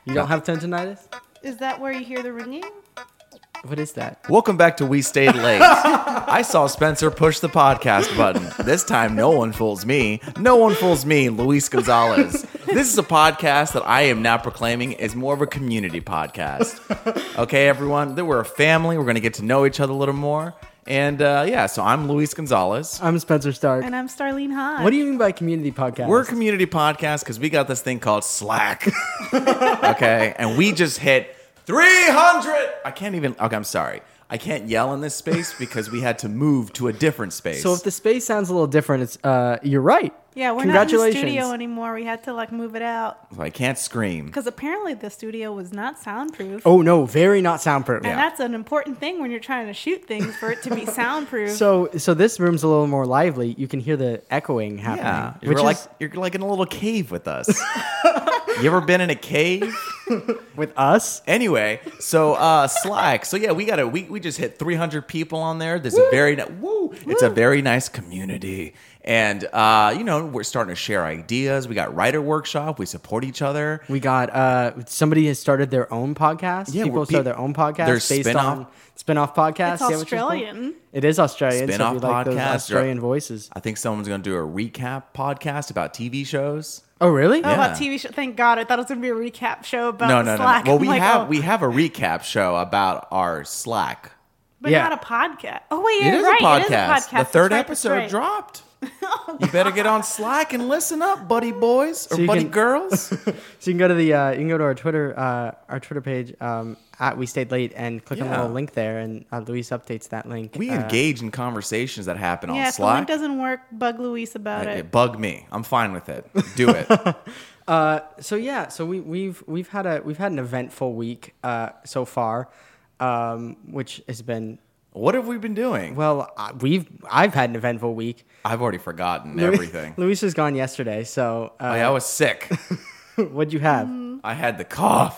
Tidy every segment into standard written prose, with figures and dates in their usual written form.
You don't have tendonitis? Is that where you hear the ringing? What is that? Welcome back to We Stayed Late. I saw Spencer push the podcast button. This time, no one fools me. No one fools me, Luis Gonzalez. This is a podcast that I am now proclaiming is more of a community podcast. Okay, everyone? We're a family. We're going to get to know each other a little more. And so I'm Luis Gonzalez. I'm Spencer Stark. And I'm Starlene Hodge. What do you mean by community podcast? We're a community podcast because we got this thing called Slack. Okay? And we just hit 300. I can't even. Okay, I'm sorry. I can't yell in this space because we had to move to a different space. So if the space sounds a little different, it's you're right. Yeah, we're not in the studio anymore. We had to move it out. So I can't scream. Because apparently the studio was not soundproof. Oh no, very not soundproof. And that's an important thing when you're trying to shoot things for it to be soundproof. So this room's a little more lively. You can hear the echoing happening. Yeah, you're like in a little cave with us. You ever been in a cave? With us? Anyway, so Slack. So yeah, we just hit 300 people on there. There's a very it's a very nice community. And we're starting to share ideas. We got writer workshop. We support each other. We got somebody has started their own podcast. Yeah, people started their own podcast based on spin-off podcasts. It's Australian. It is Australian. Spin-off so we like those podcast. Australian voices. I think someone's going to do a recap podcast about TV shows. Oh, really? Oh, about TV show. Thank God. I thought it was going to be a recap show about No. Slack. Well, we have a recap show about our Slack. But not a podcast. Oh, wait, It is right. a podcast. It is a podcast. The third That's episode right. dropped. You better get on Slack and listen up, buddy boys or buddy girls. So you can go to our Twitter page at We Stayed Late and click on the little link there, and Luis updates that link. We engage in conversations that happen on Yeah, if the Slack. link doesn't work, bug Luis about it. Bug me. I'm fine with it. Do it. So we've had an eventful week so far, which has been. What have we been doing? Well, I've had an eventful week. I've already forgotten everything. Luis was gone yesterday, so I was sick. What'd you have? I had the cough.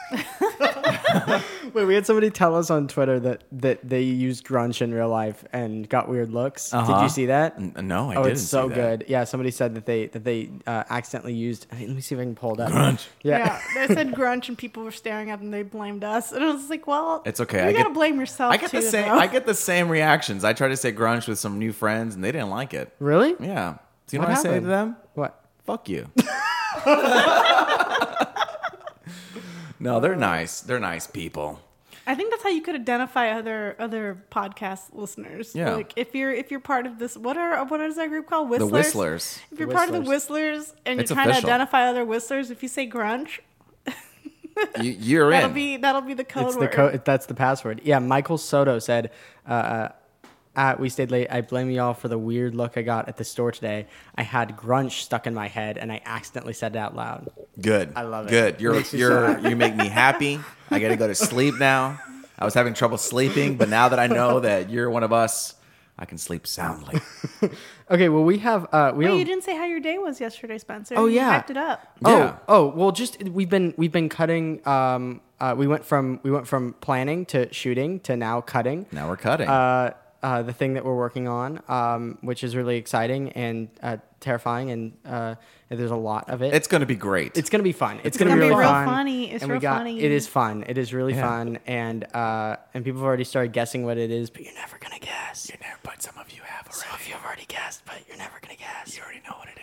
Wait, we had somebody tell us on Twitter that they used grunge in real life and got weird looks. Did you see that? No, I didn't. It's so see that. good. Yeah, somebody said that they accidentally used. Let me see if I can pull it up. Grunge. Yeah, they said grunge and people were staring at them. They blamed us, and I was like, "Well, It's okay. You gotta blame yourself." I get the same. though. I get the same reactions. I tried to say grunge with some new friends, and they didn't like it. Really? Yeah. Do you know What what I say to happened? them? What? Fuck you. No, they're nice. They're nice people. I think that's how you could identify other podcast listeners. Yeah. Like if you're part of this, what is that group called? Whistlers. The Whistlers. If you're part of the Whistlers and It's you're trying official. to identify other Whistlers, if you say grunge, You're in. that'll be the code It's word. the code. That's the password. Yeah, Michael Soto said, at We Stayed Late, I blame y'all for the weird look I got at the store today. I had grunge stuck in my head, and I accidentally said it out loud. Good. I love it. Good. Makes me so You make me happy. I got to go to sleep now. I was having trouble sleeping, but now that I know that you're one of us, I can sleep soundly. Okay, well, we have... Wait, you didn't say how your day was yesterday, Spencer. Oh, You yeah. hyped it up. Yeah. Well, just we've been cutting. We went from planning to shooting to now cutting. Now we're cutting. The thing that we're working on, which is really exciting and terrifying, and there's a lot of it. It's going to be great. It's going to be fun. It's gonna going to be be really real fun. funny. It's real funny. It is fun. It is really Yeah. fun, and people have already started guessing what it is, but you're never gonna guess. But some of you have already. Some of you have already guessed, but you're never gonna guess. You already know what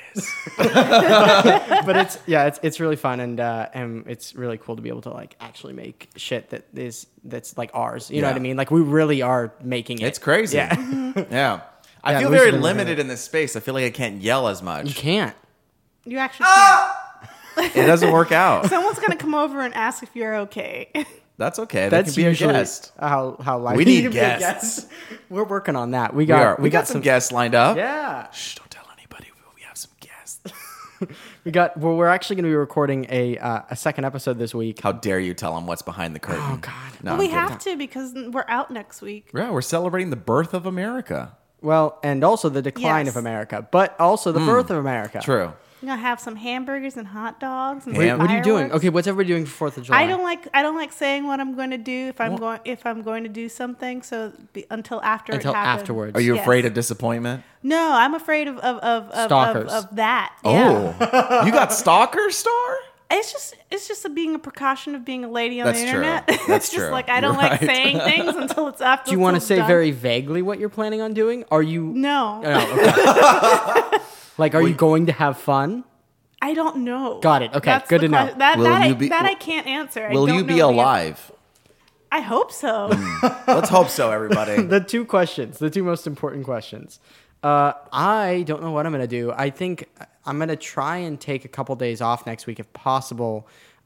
it is. But it's really fun, and it's really cool to be able to like actually make shit that's like ours. You know Yeah. what I mean? Like we really are making it. It's crazy. Yeah. Yeah. I Yeah, feel Lucy's very been limited in this space. I feel like I can't yell as You much. can't. You actually can't. It doesn't work out. Someone's gonna come over and ask if you're okay. That's okay. That's That can be usually a guest. how life. We need to be a guests. guest. We're working on that. We got some guests lined up. Yeah. Shh, don't tell anybody. We have some guests. We're actually going to be recording a second episode this week. How dare you tell them what's behind the curtain? Oh, God. No, Well, we I'm kidding. have to because we're out next week. Yeah, we're celebrating the birth of America. Well, and also the decline Yes. of America, but also the birth of America. True. We're gonna have some hamburgers and hot dogs. And Ham- What are you doing? fireworks. Okay, what's everybody doing for 4th of July? I don't like saying what I'm going to do if I'm going to do something. So until after Until it happens. afterwards. Are you Yes. afraid of disappointment? No, I'm afraid of Stalkers. of that. Yeah. Oh, you got Stalker Star? It's just being a precaution of being a lady on That's the true. internet. That's It's true. just like I don't You're like right. saying things until it's after. Do you want to it's say done. very vaguely what you're planning on doing? Are you? No, Oh, okay. Like, are you going to have fun? I don't know. Got it. Okay, That's good the to know. question. That, Will that, you I, be- that I can't answer. I Will don't you know be the answer. alive? I hope so. Let's hope so, everybody. The two most important questions. I don't know what I'm going to do. I think I'm going to try and take a couple days off next week if possible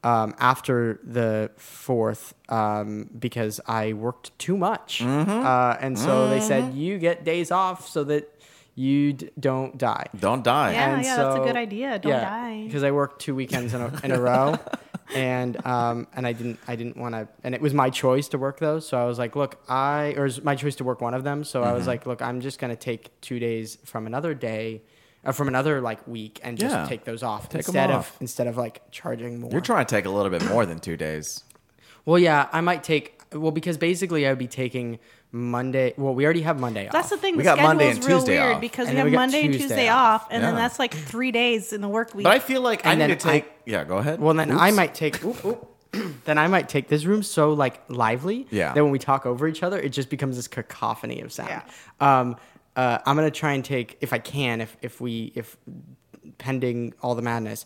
after the 4th because I worked too much. And so they said, you get days off so that you don't die. Don't die. Yeah, And that's a so- good idea. Don't die. Because I worked 2 weekends in a row, and I didn't want to, and it was my choice to work those. So I was like, look, it was my choice to work one of them. So I was like, look, I'm just gonna take 2 days from another day, from another like week, and just Yeah. take those off Take 'em instead of like charging more. You're trying to take a little bit more than 2 days. Well, yeah, I might take. Well, because basically I would be taking Monday. Well, we already have Monday That's off. the thing. We The got Monday schedule's and real Tuesday weird off. because And we then have we got Monday and Tuesday Tuesday off. off, and then Yeah. that's like 3 days in the work week. But I feel like I And need then to take. Yeah, go ahead. Well, then I Oops. might take. Then I might take this room's so like lively Yeah. that when we talk over each other, it just becomes this cacophony of sound. Yeah. I'm gonna try and take if I can, if pending all the madness,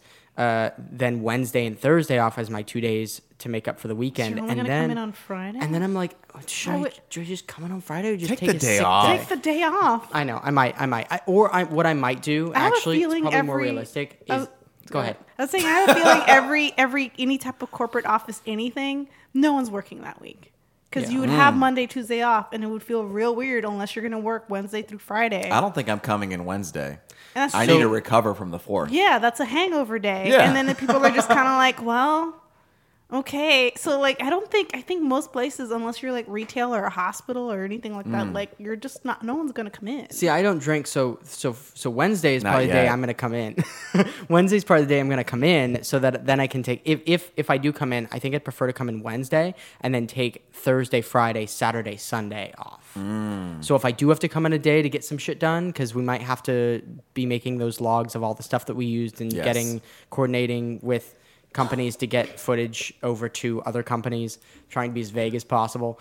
then Wednesday and Thursday off as my 2 days to make up for the weekend, You're only and gonna then come in on Friday? and then I'm like, should I would- just come in on Friday or just Take take, the a day sick off. day? Take the day off. I know, I might. What I might do I have a actually, it's feeling probably more every- realistic. Oh, Is go ahead. I was saying I have a feeling any type of corporate office anything, no one's working that week. Because Yeah. you would have Monday, Tuesday off, and it would feel real weird unless you're going to work Wednesday through Friday. I don't think I'm coming in Wednesday. And that's I so- need to recover from the 4th. Yeah, that's a hangover day. Yeah. And then the people are just kind of like, well, okay. So, like, I think most places, unless you're like retail or a hospital or anything like that, like, you're just not, no one's going to come in. See, I don't drink, so Wednesday is Not probably the day yet. I'm going to come in. Wednesday's probably the day I'm going to come in, so that then I can take if I do come in, I think I'd prefer to come in Wednesday and then take Thursday, Friday, Saturday, Sunday off. So if I do have to come in a day to get some shit done, because we might have to be making those logs of all the stuff that we used and Yes. coordinating with companies to get footage over to other companies, trying to be as vague as possible.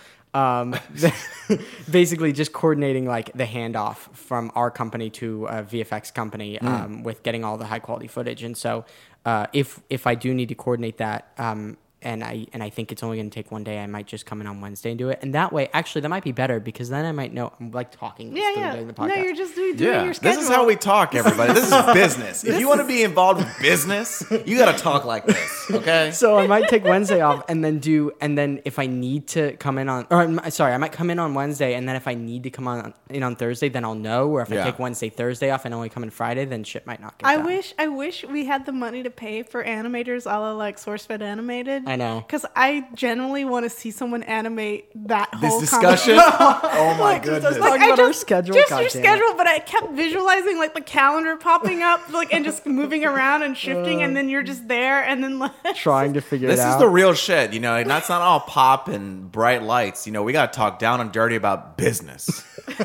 Basically, just coordinating like the handoff from our company to a VFX company with getting all the high quality footage. And so, if I do need to coordinate that, and I think it's only going to take one day, I might just come in on Wednesday and do it. And that way, actually, that might be better because then I might know I'm like talking. Yeah. During the No, podcast. you're just doing Yeah, your schedule. this is how we talk, everybody. This is business. If you want to be involved with business, you got to talk like this, okay? So I might take Wednesday off and then if I need to come in on, I might come in on Wednesday, and then if I need to come in on Thursday, then I'll know. Or if Yeah. I take Wednesday, Thursday off and only come in Friday, then shit might not get I done. I wish we had the money to pay for animators a la like SourceFed animated. I know. Because I genuinely want to see someone animate that This whole discussion? Oh my Like, goodness. talking about our schedule, Just God your damn it. schedule, but I kept visualizing like the calendar popping up, like and just moving around and shifting, and then you're just there, and then like Trying to figure This it is out. the real shit, you know. That's not all pop and bright lights. You know, we got to talk down and dirty about business.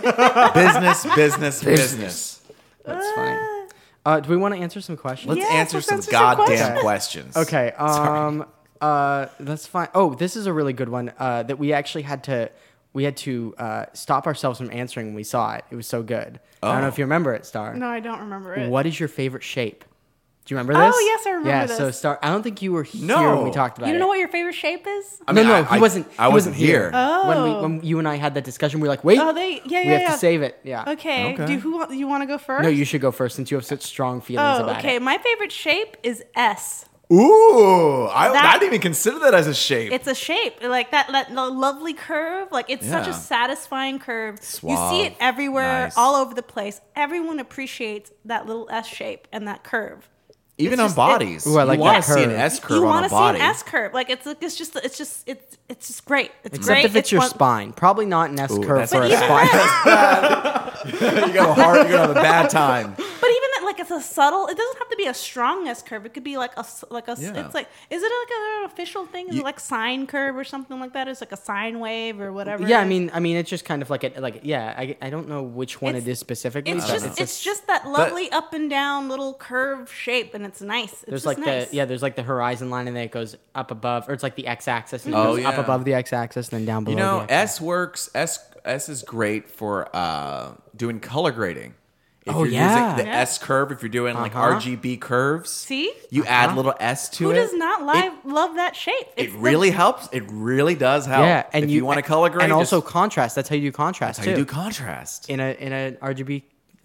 business. That's funny. Do we want to answer some questions? Let's Yes, answer let's some answer some goddamn questions. Okay. That's fine. Oh, this is a really good one that we actually had to stop ourselves from answering when we saw it. It was so good. I don't know if you remember it, Star. No, I don't remember it. What is your favorite shape? Do you remember Oh, this? yes, I remember yeah, this. so Star, I don't think you were here No. when we talked about You it. don't know what your favorite shape is? I mean, no, I he wasn't. I he wasn't here. Oh. When you and I had that discussion, we were like, wait, Oh, we yeah. have to save it. Yeah. Okay. Okay. Do you want to go first? No, you should go first since you have such strong feelings Oh, about okay. it. My favorite shape is S. Ooh, I That- didn't even consider that as a shape. It's a shape like that lovely curve. Like it's such Yeah. a satisfying curve. You Suave. see it everywhere, Nice. all over the place. Everyone appreciates that little S shape and that curve. Even it's on just- bodies. Ooh, I like you want that to see an curve. S curve You on want a to see body. an S curve? Like it's just great. It's Except great. if it's your one- spine. Probably not an S curve that's for a bad. spine. You're gonna have a bad time. But even that, like it's a subtle. It doesn't have to be a strong S curve. It could be like a. Yeah. It's like, is it like an official thing? Is it like sine curve or something like that? It's like a sine wave or whatever. Yeah, it is. I mean, it's just kind of like I don't know which one it is specifically. It's but just that lovely up and down little curve shape, and it's nice. It's there's just like nice. there's like the horizon line, and then it goes up above, or it's like the x-axis, and it Oh, goes up yeah. above the x-axis, and then down below. You know, the x-axis. S works. S is great for doing color grading. If Oh, you're yeah. using the Yeah. S curve, if you're doing like RGB curves, See? you add little S to Who it. does not love that shape? It It's really helps. It really does help. Yeah, and if you want to color grade, and also just, contrast. That's how you do contrast that's how too. you do contrast. in a RGB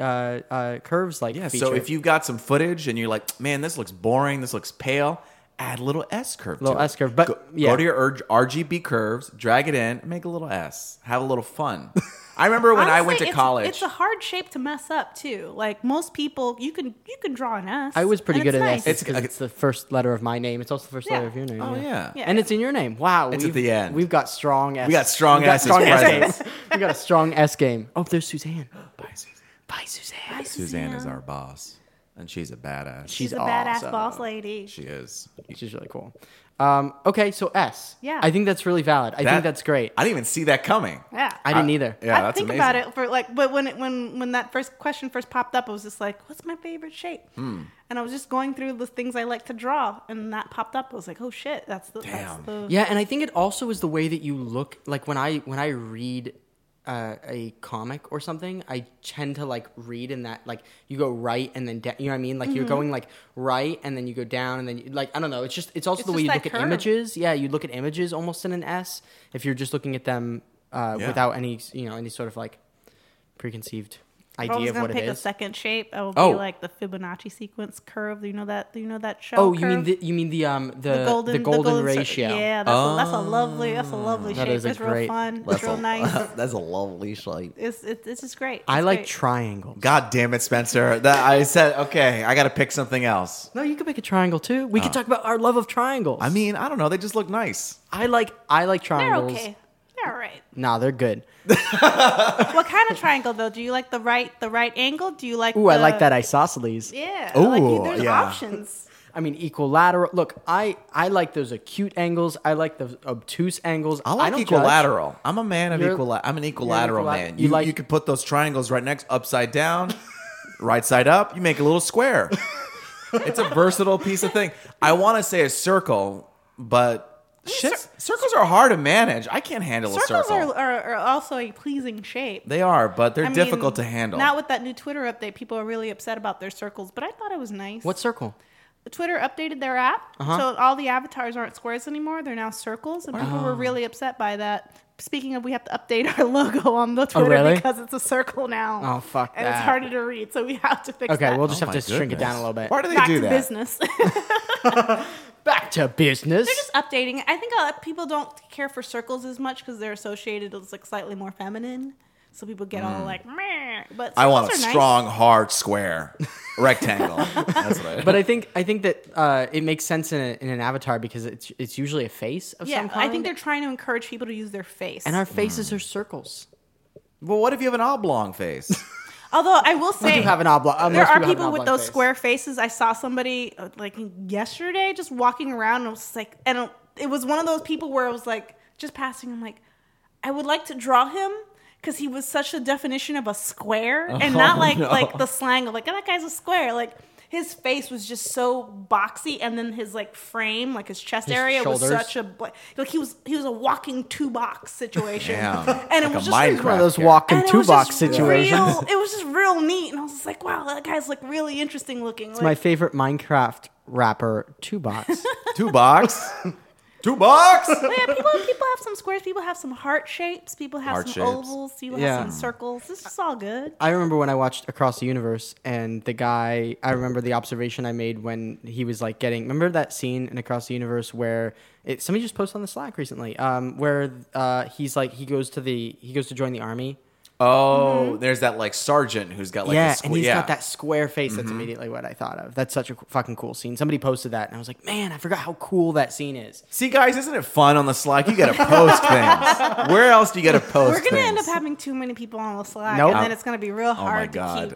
curves like Yeah. feature. So if you've got some footage and you're like, man, this looks boring. This looks pale. Add a little S curve. Little to it. S curve, but yeah. Go to your RGB curves, drag it in, make a little S, have a little fun. I remember when I went to Honestly, college. It's a hard shape to mess up too. Like most people, you can draw an S. I was pretty and good it's at nice. S because it's the first letter of my name. It's also the first letter of your name. Oh, yeah. Yeah. And it's in your name. Wow. It's at the end. We've got strong S. We got strong S's strong S presence. game. We got a strong S game. Oh, there's Suzanne. Bye, Suzanne. Bye, Suzanne. Hi, Suzanne is our boss, and she's a badass. She's a badass awesome. boss lady. She is. She's really cool. Okay, so S. Yeah. I think that's really valid. I think that's great. I didn't even see that coming. Yeah. I didn't either. Yeah, I that's think amazing. about it for like, but when that first question first popped up, I was just like, "What's my favorite shape?" Hmm. And I was just going through the things I like to draw, and that popped up. I was like, "Oh shit, that's the." Damn. That's the Yeah, and I think it also is the way that you look. Like when I read a comic or something, I tend to like read in that like you go right and then down. You know what I mean? Like you're going like right and then you go down and then like I don't know. It's also It's the way you just look that at curve. images. Yeah, you look at images almost in an S if you're just looking at them without any any sort of like preconceived If I was idea of gonna what it pick a is. second shape, I would Oh. be like the Fibonacci sequence curve. Do you know that? Do you know that shell Oh, curve? you mean the golden ratio? Yeah, that's a lovely That shape. is a It's real great- fun. It's real nice. That's a lovely shape. It's just great. I It's like great. triangles. God damn it, Spencer. That I said, okay, I got to pick something else. No, you could make a triangle too. We could talk about our love of triangles. I mean, I don't know. They just look nice. I like They're triangles. okay. They're all right. Nah, they're good. What kind of triangle though? Do you like the right angle? Do you like? Ooh, I like that isosceles. Yeah. Ooh, there's yeah. options. I mean, equilateral. Look, I like those acute angles. I like those obtuse angles. I like don't equalateral. I'm a man of You're- I'm an equilateral equila- man. you You like- you could put those triangles right next, upside down, right side up. You make a little square. It's a versatile piece of thing. I want to say a circle, but circles are hard to manage. I can't handle a Circles circle. are also a pleasing shape. They are, but they're I mean, difficult to handle. Not with that new Twitter update. People are really upset about their circles, but I thought it was nice. What circle? Twitter updated their app, so all the avatars aren't squares anymore. They're now circles, and people were really upset by that. Speaking of, we have to update our logo on the Twitter really? because it's a circle now. Oh, fuck and that. it's harder to read, so we have to fix Okay, that. we'll just Oh have my to shrink it down a goodness. little bit. Why do they Back do to that? business. Back to business. They're just updating it. I think people don't care for circles as much because they're associated as like slightly more feminine. So people get all like, meh. But I want a circles are nice. strong, hard square, rectangle. That's what I. But I think that it makes sense in an avatar because it's usually a face of Yeah, some kind. I think they're trying to encourage people to use their face. and our faces are circles. Well, what if you have an oblong face? Although I will say, You have an oblong. there most are have an people with oblong those face. square faces. I saw somebody like yesterday just walking around and I was like, and it was one of those people where I was like, just passing. I'm like, I would like to draw him because he was such a definition of a square and not like the slang of like, oh, that guy's a square. Like his face was just so boxy, and then his like frame, like his chest area, was shoulders. such a like he was a walking 2-box situation, Damn. and it Like was a just Minecraft One of those character. walking and it two was box just situations. It was just real neat, and I was just like, "Wow, that guy's like really interesting looking." It's my favorite Minecraft rapper, Two Box. 2 box. 2 box. yeah, people have some squares, people have some heart shapes, people have Heart some shapes. ovals, people Yeah. have some circles. This is all good. I remember when I watched Across the Universe, and the guy. I remember the observation I made when he was like getting. Remember that scene in Across the Universe where somebody just posted on the Slack recently, where he's like he goes to join the army. Oh, there's that like sergeant who's got like yeah, a and he's yeah. got that square face. That's immediately what I thought of. That's such a fucking cool scene. Somebody posted that, and I was like, man, I forgot how cool that scene is. See, guys, isn't it fun on the Slack? You got to post things. Where else do you got to post? We're gonna end up things? having too many people on the Slack, Nope. and then it's gonna be real Oh my hard to god. keep.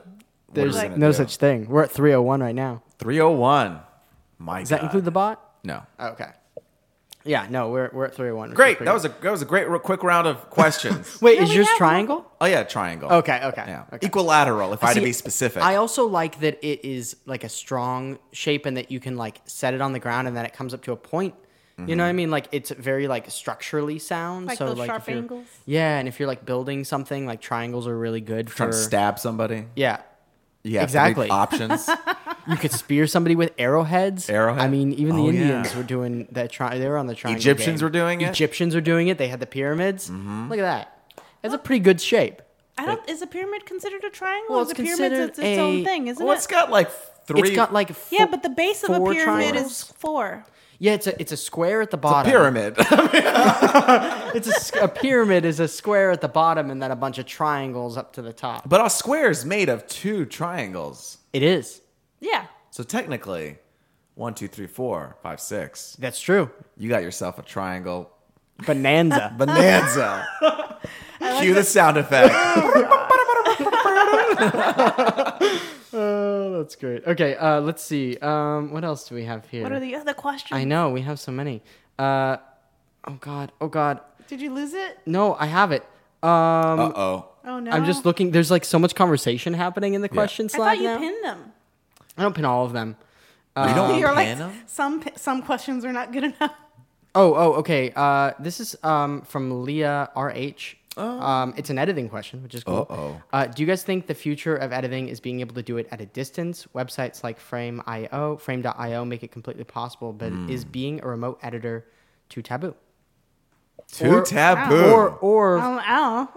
There's we gonna no do? such thing. We're at 301 right now. 301. My Does God. that include the bot? No. Okay. Yeah, no, we're at 301. Great. That was a great quick round of questions. Wait, No, is we yours have triangle? Oh yeah, triangle. Okay. Yeah. Okay. Equilateral, if I had to See, be specific. I also like that it is like a strong shape and that you can like set it on the ground and then it comes up to a point. You know what I mean? Like it's very like structurally sound. Like so those like sharp if you're, angles? Yeah, and if you're like building something, like triangles are really good for Trying to stab somebody. Yeah. You have Exactly. to make options. You could spear somebody with arrowheads. Arrowhead? I mean, even the Oh, Indians yeah. were doing that. They were on the triangle. Egyptians game. were doing it? Egyptians were doing it. They had the pyramids. Look at that. It's a pretty good shape. I don't. Is a pyramid considered a triangle? Well, Or is it's a pyramid considered it's its own a- thing, isn't Well, it? it's got like three. It's got like Yeah, but the base of a 4 pyramid triangles. is 4. Yeah, it's a square at the a bottom. pyramid. It's a pyramid is a square at the bottom and then a bunch of triangles up to the top. But a square is made of 2 triangles. It is. Yeah. So technically, 1, 2, 3, 4, 5, 6. That's true. You got yourself a triangle Bonanza. bonanza. Cue the sound effect. Oh, that's great. Okay, let's see. What else do we have here? What are the other questions? I know we have so many. Oh god. Did you lose it? No, I have it. Uh-oh. Oh no. I'm just looking. There's like so much conversation happening in the question I slide thought you now. pinned them. I don't pin all of them. You don't You're pan like them? some questions are not good enough. Oh, okay. This is from Leah RH. It's an editing question, which is cool. Do you guys think the future of editing is being able to do it at a distance? Websites like Frame.io make it completely possible, but is being a remote editor too taboo? Too taboo. Or Ow.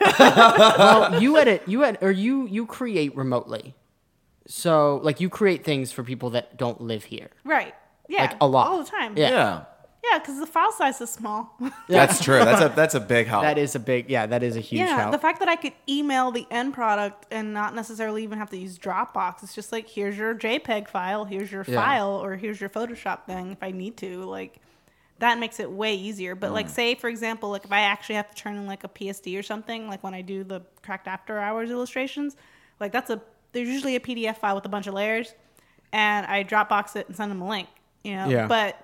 well, you create remotely. So like you create things for people that don't live here. Right. Yeah. Like, a lot. All the time. Yeah. Yeah. Yeah, because the file size is small. That's true. That's a big help. That is a huge Yeah, help. the fact that I could email the end product and not necessarily even have to use Dropbox. It's just like, here's your JPEG file, here's your Yeah. file, or here's your Photoshop thing if I need to. Like, that makes it way easier. But like, say for example, like if I actually have to turn in like a PSD or something, like when I do the Cracked After Hours illustrations, like there's usually a PDF file with a bunch of layers, and I Dropbox it and send them a link. You know, Yeah. but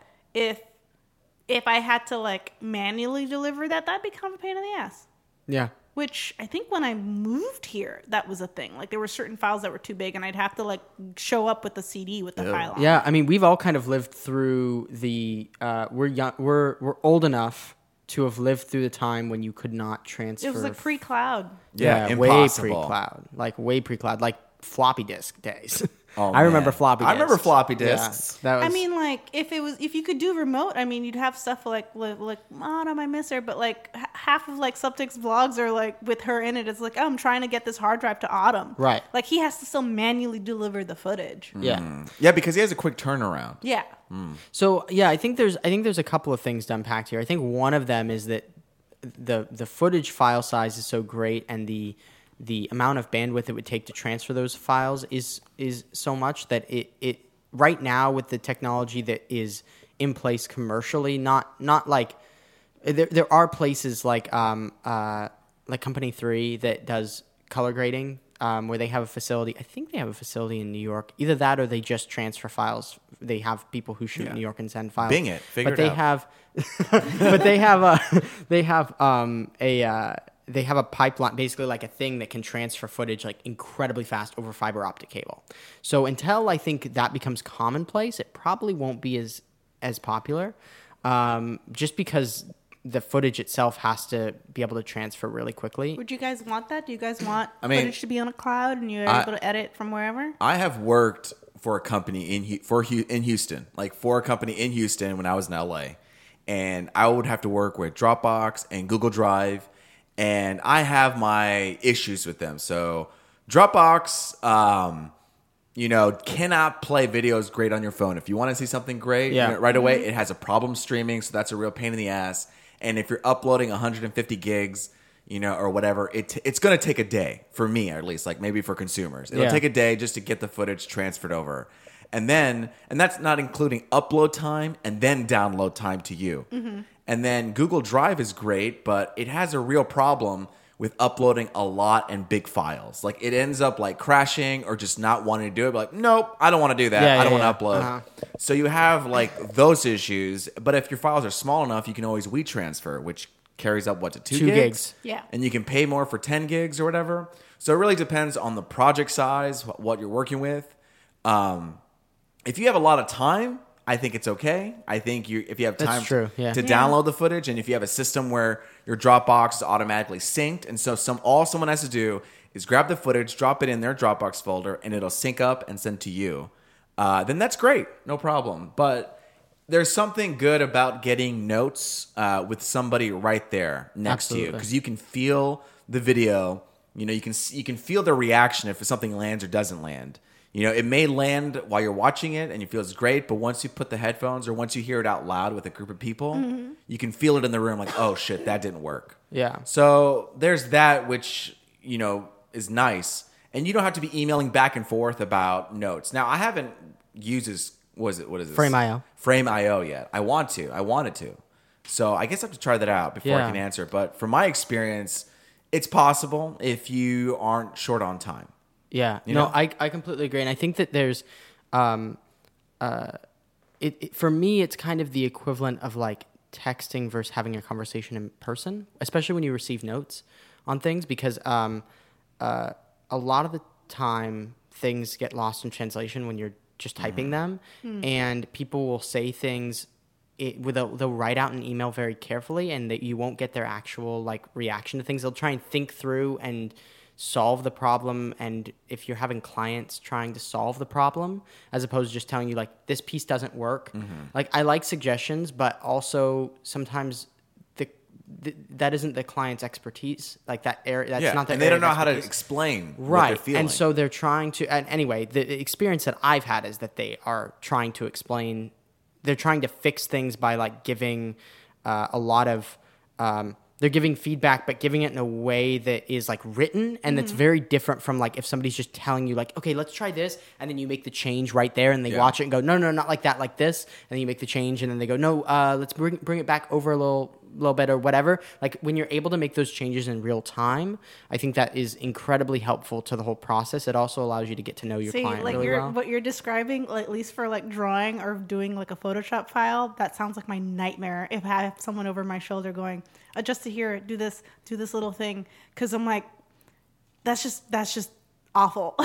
if I had to like manually deliver that, that'd be kind of a pain in the ass. yeah. Which I think when I moved here, that was a thing. Like there were certain files that were too big, and I'd have to like show up with the CD with the file on. Yeah, I mean, we've all kind of lived through the. We're young. We're old enough to have lived through the time when you could not transfer. It was like pre-cloud. Yeah, way impossible. pre-cloud, like way pre-cloud, like floppy disk days. Oh, I remember man. floppy disks. I remember floppy Yeah, disks. that was. I mean, like if you could do remote, I mean, you'd have stuff like Autumn, I miss her, but like half of like Subtek's vlogs are like with her in it. It's like, oh, I'm trying to get this hard drive to Autumn. Right. Like he has to still manually deliver the footage. yeah. Yeah, because he has a quick turnaround. Yeah. So yeah, I think there's a couple of things to unpack here. I think one of them is that the footage file size is so great, and the amount of bandwidth it would take to transfer those files is so much that it right now with the technology that is in place commercially, not like there are places like Company 3 that does color grading, where they have a facility. I think they have a facility in New York. Either that or they just transfer files. They have people who shoot in New York and send files. Bing it. Figure but it they out. have but they have a pipeline, basically like a thing that can transfer footage like incredibly fast over fiber optic cable. So until I think that becomes commonplace, it probably won't be as popular, just because the footage itself has to be able to transfer really quickly. Would you guys want that? Do you guys want mean, footage to be on a cloud and you're able to edit from wherever? I have worked for a company in Houston, like for a company in Houston when I was in LA, and I would have to work with Dropbox and Google Drive, and I have my issues with them. So Dropbox, cannot play videos great on your phone. If you want to see something great right away, it has a problem streaming, so that's a real pain in the ass. And if you're uploading 150 gigs, or whatever, it's going to take a day, for me at least, like maybe for consumers. It'll take a day just to get the footage transferred over. And that's not including upload time and then download time to you. Mm-hmm. And then Google Drive is great, but it has a real problem with uploading a lot and big files. Like it ends up like crashing or just not wanting to do it. But like, nope, I don't want to do that. Yeah, I don't yeah, want to upload. So you have like those issues. But if your files are small enough, you can always WeTransfer, which carries up to 2 gigs. Yeah. And you can pay more for 10 gigs or whatever. So it really depends on the project size, what you're working with. If you have a lot of time, I think it's okay. I think if you have time true, yeah. to download the footage, and if you have a system where your Dropbox is automatically synced, and so all someone has to do is grab the footage, drop it in their Dropbox folder, and it'll sync up and send to you, then that's great. No problem. But there's something good about getting notes with somebody right there next to you, because you can feel the video. You know, you can feel their reaction if something lands or doesn't land. You know, it may land while you're watching it and you feel it's great, but once you put the headphones or once you hear it out loud with a group of people, you can feel it in the room like, oh shit, that didn't work. Yeah. So there's that, which, you know, is nice. And you don't have to be emailing back and forth about notes. Now, I haven't used what is this? Frame.io. Frame.io yet. I wanted to. So I guess I have to try that out before I can answer. But from my experience, it's possible if you aren't short on time. Yeah, I completely agree, and I think that there's, for me, it's kind of the equivalent of like texting versus having a conversation in person, especially when you receive notes on things, because a lot of the time things get lost in translation when you're just typing them, and people will say things. They'll write out an email very carefully, and that you won't get their actual like reaction to things. They'll try and think through and solve the problem, and if you're having clients trying to solve the problem as opposed to just telling you like this piece doesn't work, like I like suggestions, but also sometimes that isn't the client's expertise, like that area that's not their and they don't know area of how to expertise. explain what Right, they're feeling. and so they're trying to, and anyway, the experience that I've had is that they are trying to explain, they're trying to fix things by like giving a lot of they're giving feedback, but giving it in a way that is like written, and that's very different from like if somebody's just telling you like, okay, let's try this, and then you make the change right there, and they watch it and go, no, not like that, like this, and then you make the change, and then they go, no, let's bring it back over a little bit or whatever. Like when you're able to make those changes in real time, I think that is incredibly helpful to the whole process. It also allows you to get to know your client like really well. what you're describing, like, at least for like drawing or doing like a Photoshop file, that sounds like my nightmare. If I have someone over my shoulder going, adjust to here, do this little thing, because I'm like, that's just awful.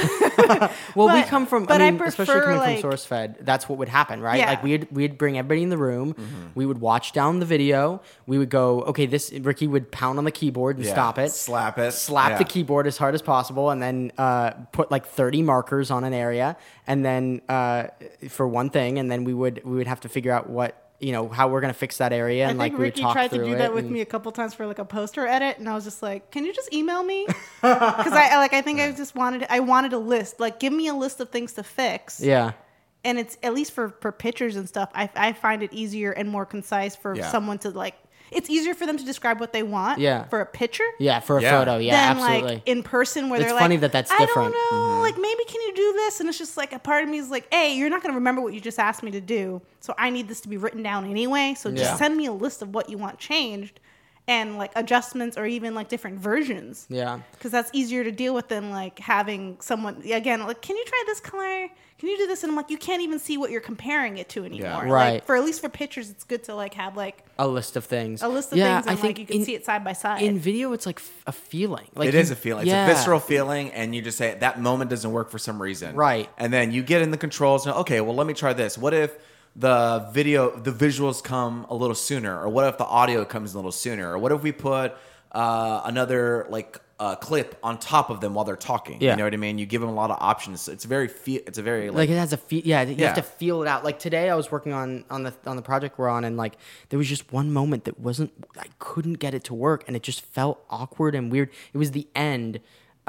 Well, we come from, but I especially prefer, coming from SourceFed, that's what would happen, right? Yeah. Like we'd bring everybody in the room, we would watch down the video, we would go, okay, Ricky would pound on the keyboard and stop it, slap the keyboard as hard as possible, and then put like 30 markers on an area, and then for one thing, and then we would have to figure out how we're gonna fix that area, and like we would Ricky talk tried to through do it that with and- me a couple times for like a poster edit, and I was just like, "Can you just email me?" Because I think I just wanted a list. Like, give me a list of things to fix. Yeah. And it's at least for pictures and stuff. I find it easier and more concise for someone to like. It's easier for them to describe what they want. For a picture. Yeah, for a Yeah. photo. Yeah, than absolutely. like in person where It's they're funny like, that that's I different. don't know, like maybe can you do this? And it's just like a part of me is like, hey, you're not going to remember what you just asked me to do, so I need this to be written down anyway. So just send me a list of what you want changed, and like adjustments or even like different versions. Yeah. Because that's easier to deal with than like having someone again like, can you try this color? Can you do this? And I'm like, you can't even see what you're comparing it to anymore. Yeah. Right. Like, for at least for pictures, it's good to like have like A list of things. things, and I like think you can see it side by side. In video, it's like a feeling. Like It is a feeling. It's a visceral feeling, and you just say that moment doesn't work for some reason. Right. And then you get in the controls, and okay, well, let me try this. What if the visuals come a little sooner? Or what if the audio comes a little sooner? Or what if we put another clip on top of them while they're talking? Yeah. You know what I mean? You give them a lot of options. It's a very like it has a feel. Yeah, you have Yeah. to feel it out. Like today, I was working on the project we're on, and like there was just one moment that I couldn't get it to work, and it just felt awkward and weird. It was the end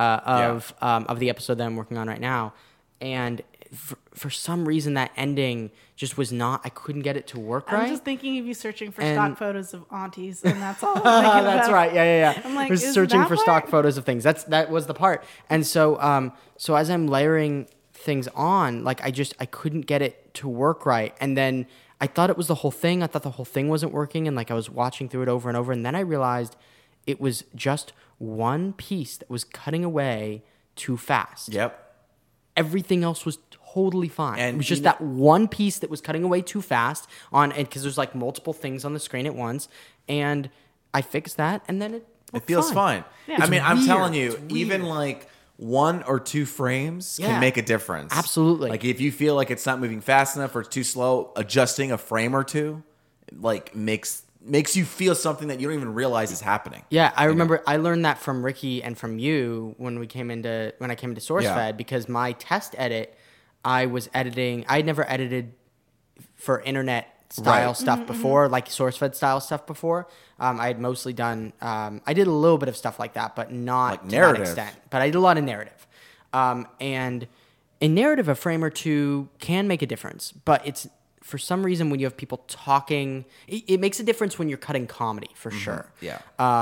of the episode that I'm working on right now, and for some reason that ending just was not. I couldn't get it to work right. I'm just thinking of you searching for And- stock photos of aunties, and that's all. I'm thinking That's about. right. Yeah. I'm like, We're is searching that for part? stock photos of things. That was the part. And so so as I'm layering things on, like I couldn't get it to work right. And then I thought it was the whole thing. I thought the whole thing wasn't working, and like I was watching through it over and over, and then I realized it was just one piece that was cutting away too fast. Yep. Everything else was totally fine. And it was just that one piece that was cutting away too fast because there's like multiple things on the screen at once. And I fixed that, and then it feels fine. Yeah. I mean, I'm weird. telling you, It's even weird. like 1 or 2 frames Yeah. can make a difference. Absolutely. Like if you feel like it's not moving fast enough or it's too slow, adjusting a frame or two like makes you feel something that you don't even realize is happening. Yeah, I remember I learned that from Ricky and from you when I came into SourceFed Yeah. because my test edit, I was editing. I had never edited for internet style Right. stuff before, like SourceFed style stuff before. I had mostly done. I did a little bit of stuff like that, but not Like to narrative. that extent. But I did a lot of narrative, and in narrative, a frame or two can make a difference, but it's. For some reason, when you have people talking, it makes a difference when you're cutting comedy, for sure. Yeah.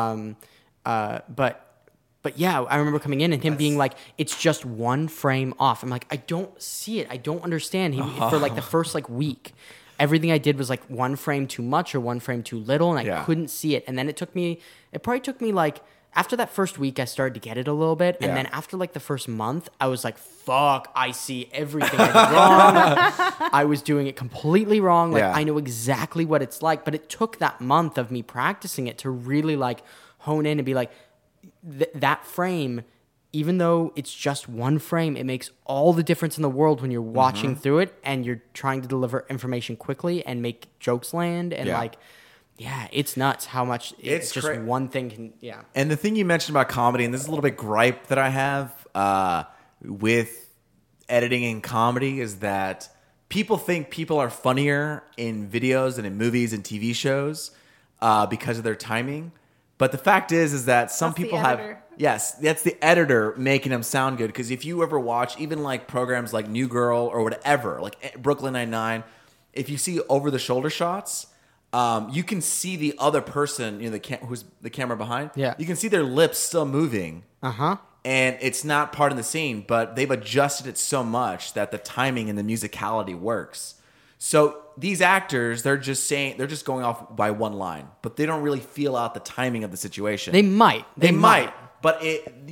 But yeah, I remember coming in and him being like, "It's just one frame off." I'm like, "I don't see it. I don't understand." For like the first like week, everything I did was like one frame too much or one frame too little, and I Yeah. couldn't see it. And then it probably took me like. After that first week, I started to get it a little bit. And Yeah. then after like the first month, I was like, fuck, I see everything I did wrong. I was doing it completely wrong. Like, Yeah. I know exactly what it's like. But it took that month of me practicing it to really like hone in and be like, that frame, even though it's just one frame, it makes all the difference in the world when you're watching through it and you're trying to deliver information quickly and make jokes land. And Yeah. like, yeah, it's nuts how much it's just one thing can, yeah. And the thing you mentioned about comedy, and this is a little bit gripe that I have with editing and comedy, is that people think people are funnier in videos and in movies and TV shows because of their timing. But the fact is that some That's the people have... editor. Yes, that's the editor making them sound good. Because if you ever watch even like programs like New Girl or whatever, like Brooklyn Nine-Nine, if you see over-the-shoulder shots... you can see the other person, who's the camera behind. Yeah. You can see their lips still moving. And it's not part of the scene, but they've adjusted it so much that the timing and the musicality works. So these actors, they're just going off by one line, but they don't really feel out the timing of the situation. They might. They might. But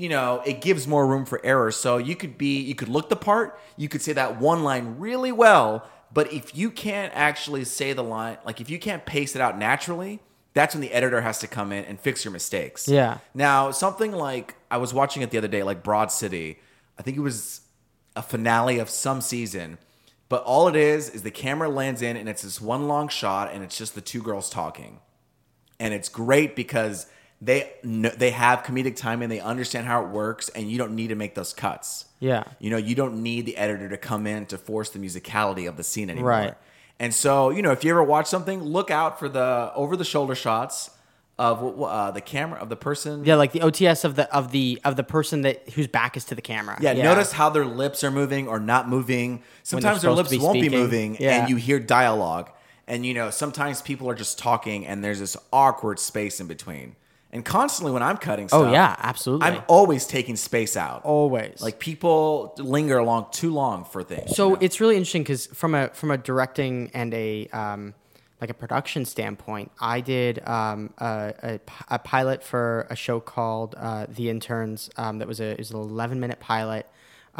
it gives more room for error. So you could look the part, you could say that one line really well. But if you can't actually say the line, like if you can't pace it out naturally, that's when the editor has to come in and fix your mistakes. Yeah. Now, something like, I was watching it the other day, like Broad City. I think it was a finale of some season. But all it is the camera lands in and it's this one long shot and it's just the two girls talking. And it's great because they have comedic timing, they understand how it works, and you don't need to make those cuts. Yeah. You don't need the editor to come in to force the musicality of the scene anymore. Right. And so, if you ever watch something, look out for the over-the-shoulder shots of the camera of the person. Yeah, like the OTS of the person whose back is to the camera. Yeah, notice how their lips are moving or not moving. Sometimes their supposed lips to be won't be speaking. moving, Yeah. and you hear dialogue. And, sometimes people are just talking, and there's this awkward space in between. And constantly when I'm cutting stuff... Oh, yeah, absolutely. I'm always taking space out. Always. Like, people linger along too long for things. So it's really interesting because from a directing and a production standpoint, I did a pilot for a show called The Interns. That was it was an 11-minute pilot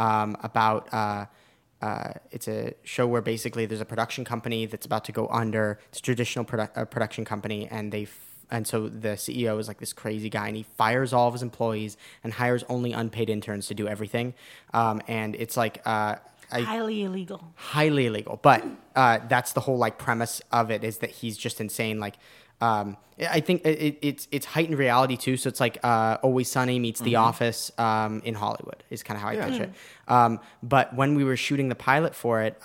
about it's a show where basically there's a production company that's about to go under. It's a traditional production company, and so the CEO is like this crazy guy, and he fires all of his employees and hires only unpaid interns to do everything. And it's like Highly illegal. Highly illegal, but that's the whole like premise of it, is that he's just insane. Like, I think it's heightened reality too. So it's like Always Sunny meets The Office in Hollywood is kind of how I pitch it. But when we were shooting the pilot for it,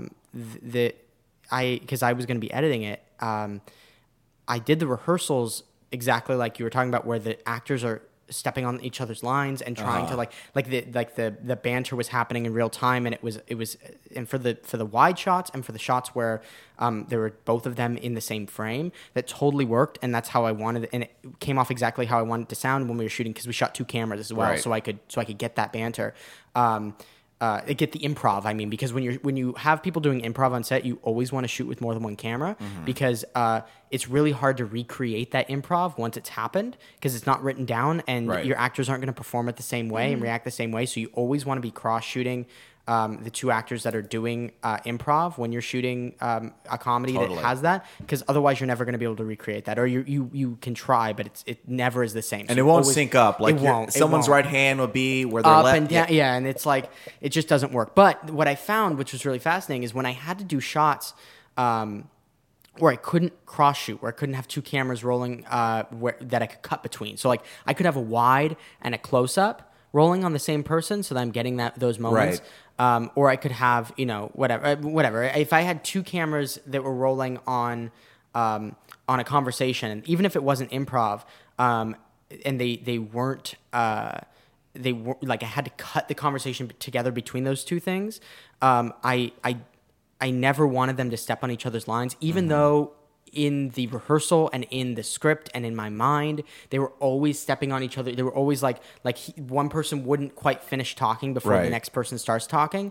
because I was going to be editing it, I did the rehearsals exactly like you were talking about, where the actors are stepping on each other's lines and trying to the banter was happening in real time, and it was and for the wide shots and for the shots where there were both of them in the same frame, that totally worked, and that's how I wanted it, and it came off exactly how I wanted it to sound when we were shooting, because we shot two cameras as well, Right. so I could get that banter. get the improv. I mean, because when you have people doing improv on set, you always want to shoot with more than one camera because it's really hard to recreate that improv once it's happened because it's not written down and your actors aren't going to perform it the same way and react the same way. So you always want to be cross shooting the two actors that are doing improv when you're shooting a comedy that has that, because otherwise you're never going to be able to recreate that, or you can try, but it never is the same. So and it won't sync up. Like someone's right hand will be where they're up left. And down, yeah, and it's like it just doesn't work. But what I found, which was really fascinating, is when I had to do shots where I couldn't cross shoot, where I couldn't have two cameras rolling that I could cut between. So like I could have a wide and a close up rolling on the same person, so that I'm getting those moments. Right. Or I could have, whatever. If I had two cameras that were rolling on a conversation, and even if it wasn't improv, and they weren't, they were like I had to cut the conversation together between those two things. I never wanted them to step on each other's lines, even though in the rehearsal and in the script and in my mind, they were always stepping on each other. They were always one person wouldn't quite finish talking before the next person starts talking.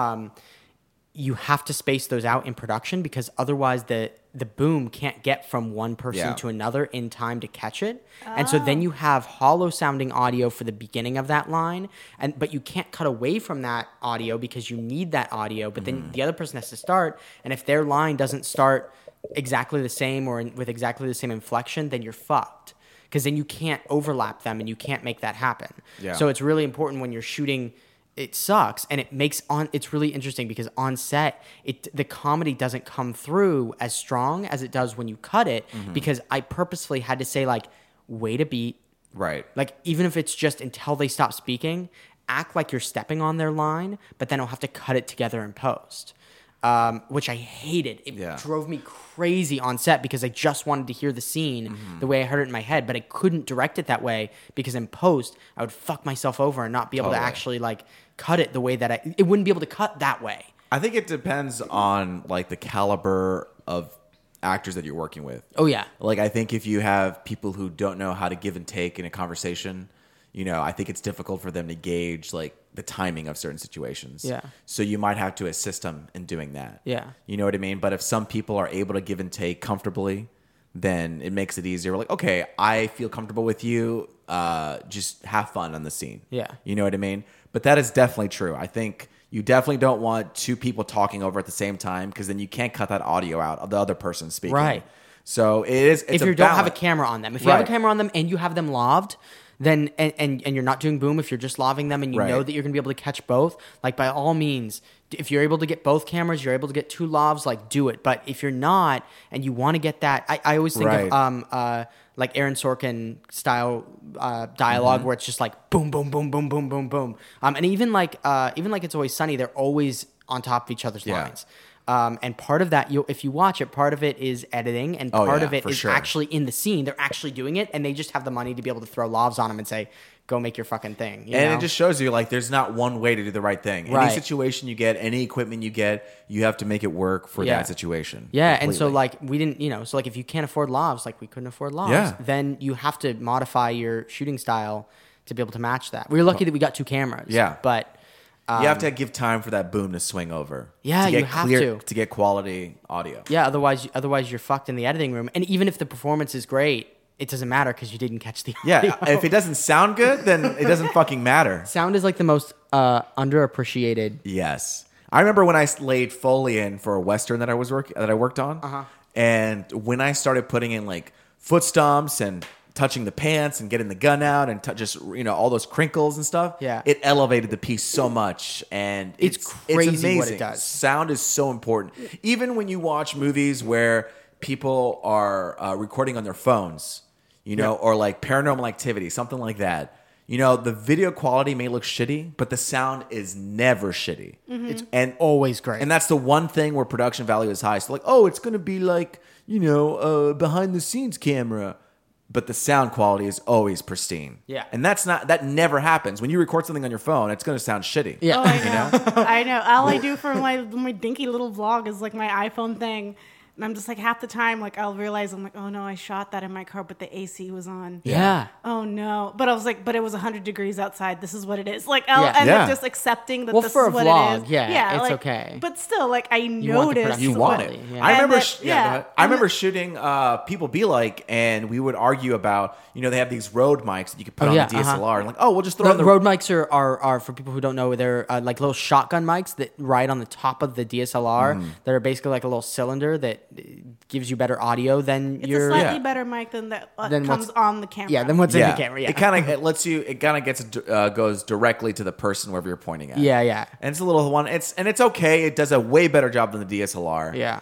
You have to space those out in production because otherwise the boom can't get from one person to another in time to catch it. And so then you have hollow sounding audio for the beginning of that line, but you can't cut away from that audio because you need that audio. But then the other person has to start, and if their line doesn't start exactly the same or with exactly the same inflection, then you're fucked, because then you can't overlap them and you can't make that happen. So it's really important when you're shooting. It sucks, and it's really interesting because on set the comedy doesn't come through as strong as it does when you cut it, because I purposefully had to say like wait a beat, right? Like even if it's just until they stop speaking, act like you're stepping on their line, but then I'll have to cut it together in post. Which I hated. It drove me crazy on set because I just wanted to hear the scene the way I heard it in my head, but I couldn't direct it that way because in post I would fuck myself over and not be able to actually like cut it the way that it wouldn't be able to cut that way. I think it depends on like the caliber of actors that you're working with. Oh yeah. Like I think if you have people who don't know how to give and take in a conversation, I think it's difficult for them to gauge like the timing of certain situations. Yeah. So you might have to assist them in doing that. Yeah. You know what I mean? But if some people are able to give and take comfortably, then it makes it easier. We're like, okay, I feel comfortable with you. Just have fun on the scene. Yeah. You know what I mean? But that is definitely true. I think you definitely don't want two people talking over at the same time, because then you can't cut that audio out of the other person speaking. Right. So it's if you don't have a camera on them. If you have a camera on them and you have them laved, then and you're not doing boom, if you're just laving them and you know that you're gonna be able to catch both, like by all means, if you're able to get both cameras, you're able to get two lavs, like do it. But if you're not and you want to get that, I always think of like Aaron Sorkin style dialogue where it's just like boom, boom, boom, boom, boom, boom, boom. And even like It's Always Sunny, they're always on top of each other's lines. And part of that, if you watch it, part of it is editing, and part of it is actually in the scene. They're actually doing it, and they just have the money to be able to throw lavs on them and say, "Go make your fucking thing." You know? It just shows you like there's not one way to do the right thing. Any situation you get, any equipment you get, you have to make it work for that situation. Yeah, completely. And so like we didn't, so like if you can't afford lavs, like we couldn't afford lavs, then you have to modify your shooting style to be able to match that. We were lucky that we got two cameras. Yeah, but. You have to give time for that boom to swing over. Yeah, to get you have to get quality audio. Yeah, otherwise you're fucked in the editing room. And even if the performance is great, it doesn't matter because you didn't catch the audio. Yeah, if it doesn't sound good, then it doesn't fucking matter. Sound is like the most underappreciated. Yes, I remember when I laid Foley in for a Western that I worked on, and when I started putting in like foot stomps and touching the pants and getting the gun out and just all those crinkles and stuff. Yeah, it elevated the piece so much, and it's crazy it's amazing. What it does. Sound is so important. Even when you watch movies where people are recording on their phones, or like Paranormal Activity, something like that. The video quality may look shitty, but the sound is never shitty. It's always great, and that's the one thing where production value is high. So like, oh, it's going to be like behind the scenes camera. But the sound quality is always pristine. Yeah. And that never happens. When you record something on your phone, it's going to sound shitty. Yeah. Oh, I know. I know. All I do for my dinky little vlog is like my iPhone thing. I'm just like half the time, like I'll realize I'm like, oh no, I shot that in my car, but the AC was on. Yeah. Oh no. But I was like, but it was 100 degrees outside. This is what it is. Like I'll Yeah. end Yeah. up just accepting that Well, this for is a what vlog, it is. yeah, it's like, okay. But still, like I want the noticed. production You want quality, it. yeah. I remember. And Go ahead. I remember shooting People Be Like, and we would argue about, they have these Rode mics that you could put Oh, on yeah, the DSLR, and like, oh, we'll just throw The on the Rode mics are for people who don't know, they're like little shotgun mics that ride on the top of the DSLR that are basically like a little cylinder that gives you better audio than It's your a slightly Yeah. better mic than that Than comes what's- on the camera. yeah, then what's in the camera. Yeah. It kind of gets goes directly to the person wherever you're pointing at. Yeah. And it's a little one. It's okay. It does a way better job than the DSLR. Yeah.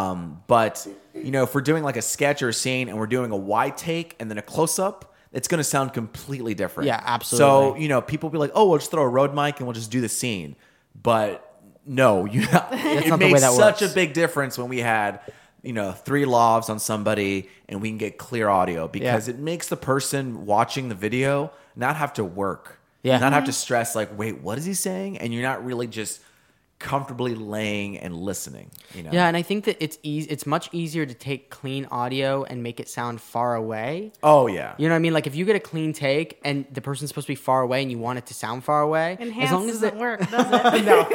But if we're doing like a sketch or a scene and we're doing a wide take and then a close up, it's going to sound completely different. Yeah, absolutely. So people be like, oh, we'll just throw a Rode mic and we'll just do the scene. But no, it not the made way that such works. a big difference when we had 3 lavs on somebody and we can get clear audio, because it makes the person watching the video not have to work. Yeah. Not have to stress like, wait, what is he saying? And you're not really just comfortably laying and listening. Yeah, and I think that it's much easier to take clean audio and make it sound far away. Oh yeah. You know what I mean? Like if you get a clean take and the person's supposed to be far away and you want it to sound far away, Enhance as long as doesn't work, does it? no,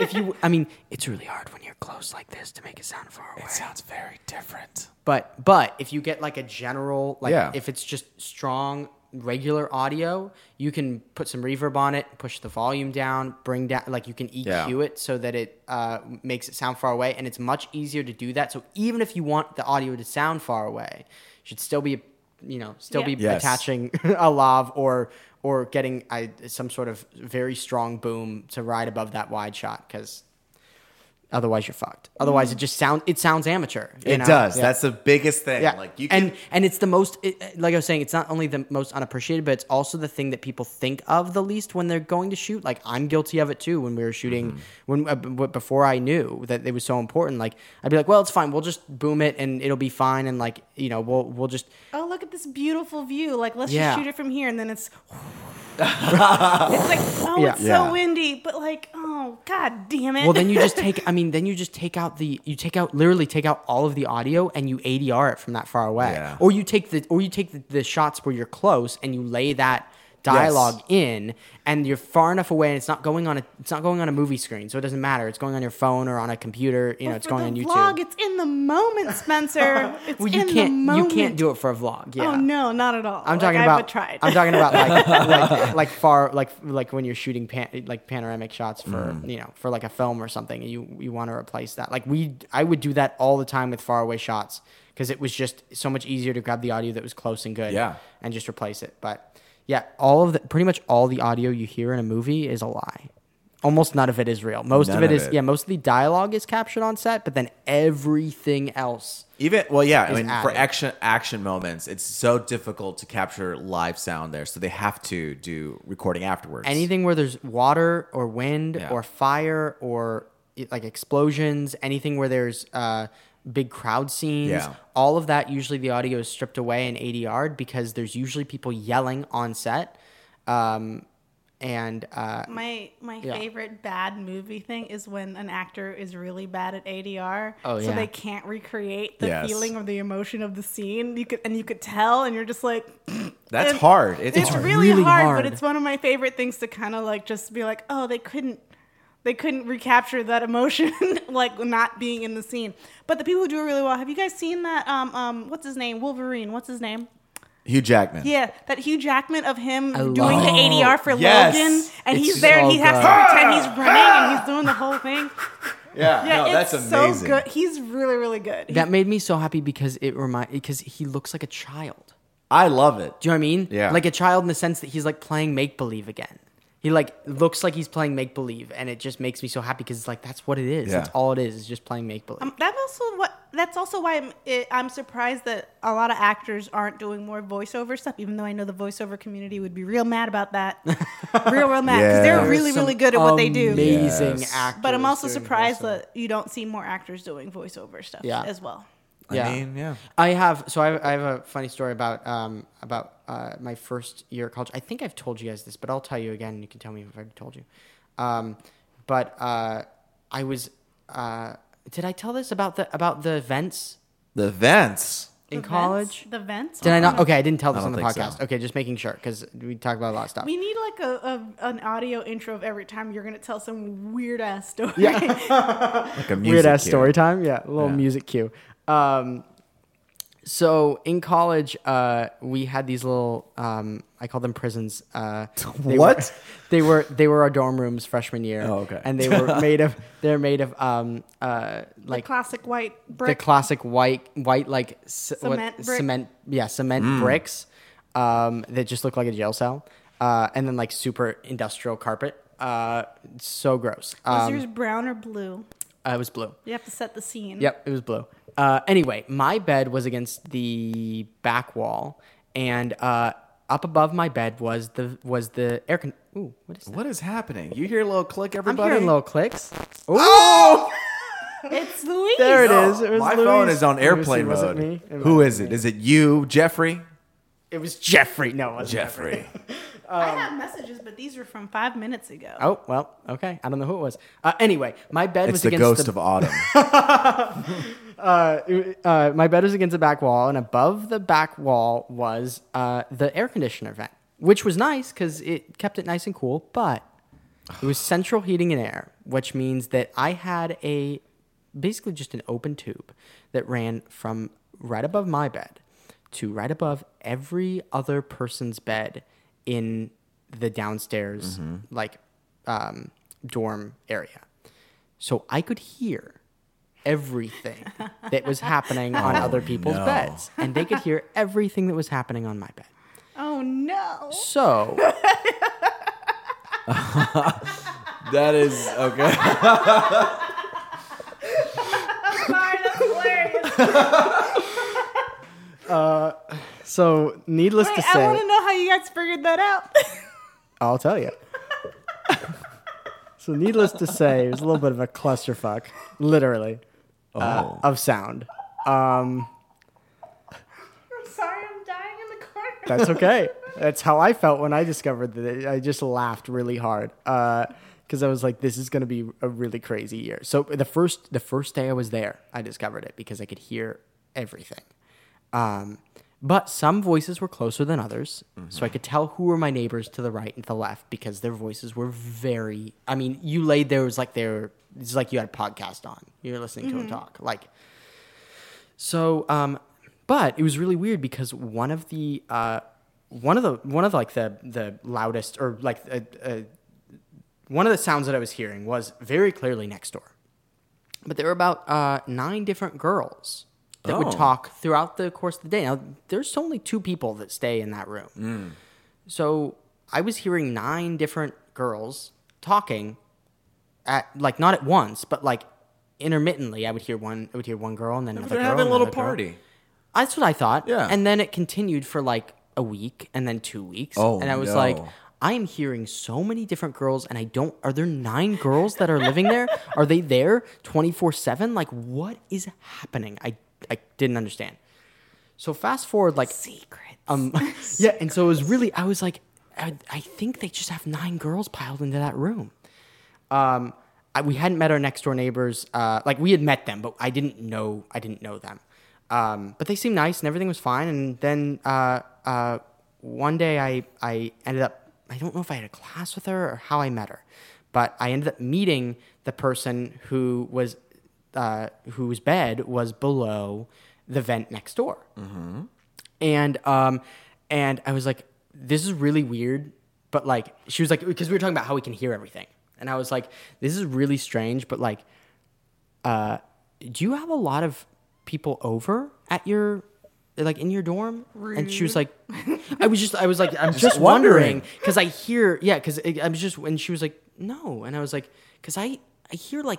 it's really hard when you're close like this to make it sound far away. It sounds very different. But if you get like a general, like Yeah. if it's just strong regular audio, you can put some reverb on it, push the volume down, bring down, like you can EQ it so that it makes it sound far away, and it's much easier to do that. So even if you want the audio to sound far away, you should still be Yes. attaching a lav or getting some sort of very strong boom to ride above that wide shot, because otherwise you're fucked. Otherwise it sounds amateur. It does. That's the biggest thing. Yeah, Like you can, and it's the most, like I was saying, it's not only the most unappreciated, but it's also the thing that people think of the least when they're going to shoot. Like I'm guilty of it too. When we were shooting, before I knew that it was so important, like I'd be like, well, it's fine. We'll just boom it and it'll be fine. And like we'll just Oh, look at this beautiful view. Like, let's Yeah. just shoot it from here. And then it's like, oh, Yeah. it's Yeah. so windy. But like, oh, god damn it. well, then you just take out literally take out all of the audio and you ADR it from that far away. Yeah. Or you take the shots where you're close and you lay that dialogue in, and you're far enough away and it's not going on a movie screen, so it doesn't matter. It's going on your phone or on a computer, But it's for going the on YouTube. vlog, it's in the moment, Spencer. It's Well, in the moment. you can't do it for a vlog. Yeah. Oh no, not at all. I'm talking like, about. I've tried. I'm talking about like far like when you're shooting panoramic shots for for like a film or something, and you want to replace that. Like I would do that all the time with far away shots, because it was just so much easier to grab the audio that was close and good, and just replace it. But yeah, pretty much all the audio you hear in a movie is a lie. Almost none of it is real. Most of the dialogue is captured on set, but then everything else. I mean, for added. action moments, it's so difficult to capture live sound there, so they have to do recording afterwards. Anything where there's water or wind Yeah. or fire or like explosions, anything where there's big crowd scenes, all of that, usually the audio is stripped away and ADR'd, because there's usually people yelling on set. My favorite bad movie thing is when an actor is really bad at ADR, Oh, so yeah. they can't recreate the Yes. feeling or the emotion of the scene. You could tell, and you're just like, That's and hard. It's hard. really, really hard, hard. but it's one of my favorite things to kind of like just be like, oh, they couldn't recapture that emotion, like not being in the scene. But the people who do it really well. Have you guys seen that? What's his name? Wolverine. What's his name? Hugh Jackman. Yeah, that Hugh Jackman of him love doing the ADR for yes. Logan, and It's he's there and he so has to good. pretend he's running and he's doing the whole thing. Yeah, Yeah, no, it's that's so amazing. good. He's really, really good. That made me so happy because because he looks like a child. I love it. Do you know what I mean? Yeah. Like a child in the sense that he's like playing make believe again. He like looks like he's playing make believe, and it just makes me so happy because it's like that's what it is. Yeah. That's all it is just playing make believe. That's also why I'm surprised that a lot of actors aren't doing more voiceover stuff. Even though I know the voiceover community would be real mad about that, real mad, because they're Yes. really, really good at what they do. Amazing Yes. actors. But I'm also doing surprised voiceover. that you don't see more actors doing voiceover stuff as well. Yeah. I mean, yeah. I have a funny story about my first year at college. I think I've told you guys this, but I'll tell you again. And you can tell me if I've told you. I was Did I tell this about the events The vents. in The college? Vents? The vents? Did I not? Okay, I didn't tell this I on the don't think podcast. so. Okay, just making sure because we talk about a lot of stuff. We need like an audio intro of every time you're gonna tell some weird ass story. Like a music Weird ass cue. story time. Yeah, a little Yeah. music cue. So in college, we had these little, I call them prisons. What? They were our dorm rooms freshman year. Oh, okay. And they were they're made of Like classic white the brick. classic white like Cement brick. cement bricks that just look like a jail cell, and then like super industrial carpet. So gross. Was yours brown or blue? It was blue. You have to set the scene. Yep, it was blue. Anyway, my bed was against the back wall, and up above my bed was the air con. Ooh, what is that? What is happening? You hear a little click, I'm everybody? hearing little clicks. Oh! It's Louise. There it is. It was My Louise. phone is on Let me airplane see, was it mode. me? Who is it? Is it you, Jeffrey? It was Jeffrey. No, it wasn't Jeffrey. I have messages, but these were from 5 minutes ago. Oh well, okay. I don't know who it was. Anyway, my bed It's was the against ghost the of autumn. my bed was against the back wall, and above the back wall was the air conditioner vent, which was nice because it kept it nice and cool. But it was central heating and air, which means that I had basically just an open tube that ran from right above my bed to right above every other person's bed in the downstairs dorm area. So I could hear everything that was happening on other people's beds, and they could hear everything that was happening on my bed. Oh no. So That is okay. Sorry, that's hilarious. so needless Wait, to I want say, to know how you guys figured that out. I'll tell you. So needless to say, it was a little bit of a clusterfuck, literally, of sound. I'm sorry, I'm dying in the corner. That's okay. That's how I felt when I discovered that. I just laughed really hard because I was like, "This is going to be a really crazy year." So the first day I was there, I discovered it because I could hear everything. But some voices were closer than others, so I could tell who were my neighbors to the right and to the left because their voices were very. I mean, you laid there was like it's like you had a podcast on. You were listening to them talk, like. So, but it was really weird because one of the like the loudest or like one of the sounds that I was hearing was very clearly next door. But there were about 9 different girls that would talk throughout the course of the day. Now, there's only 2 people that stay in that room. So I was hearing 9 different girls talking at like not at once, but like intermittently. I would hear one girl and then another They're girl. having a little another girl. party. That's what I thought. Yeah. And then it continued for like a week and then 2 weeks. Oh, and I was no. like, I am hearing so many different girls and are there 9 girls that are living there? Are they there 24/7? Like what is happening? I didn't understand. So fast forward like Secrets. yeah, and so it was really I was like I think they just have 9 girls piled into that room. We hadn't met our next door neighbors. Like we had met them, but I didn't know them. But they seemed nice and everything was fine. And then one day I ended up, I don't know if I had a class with her or how I met her, but I ended up meeting the person whose bed was below the vent next door. Mm-hmm. And I was like, this is really weird. But like, she was like, because we were talking about how we can hear everything. And I was like, this is really strange, but like, do you have a lot of people over at your, like in your dorm? Rude. And she was like, I'm just wondering. wondering. Cause I hear, yeah, cause I was just, and she was like, no. And I was like, cause I hear like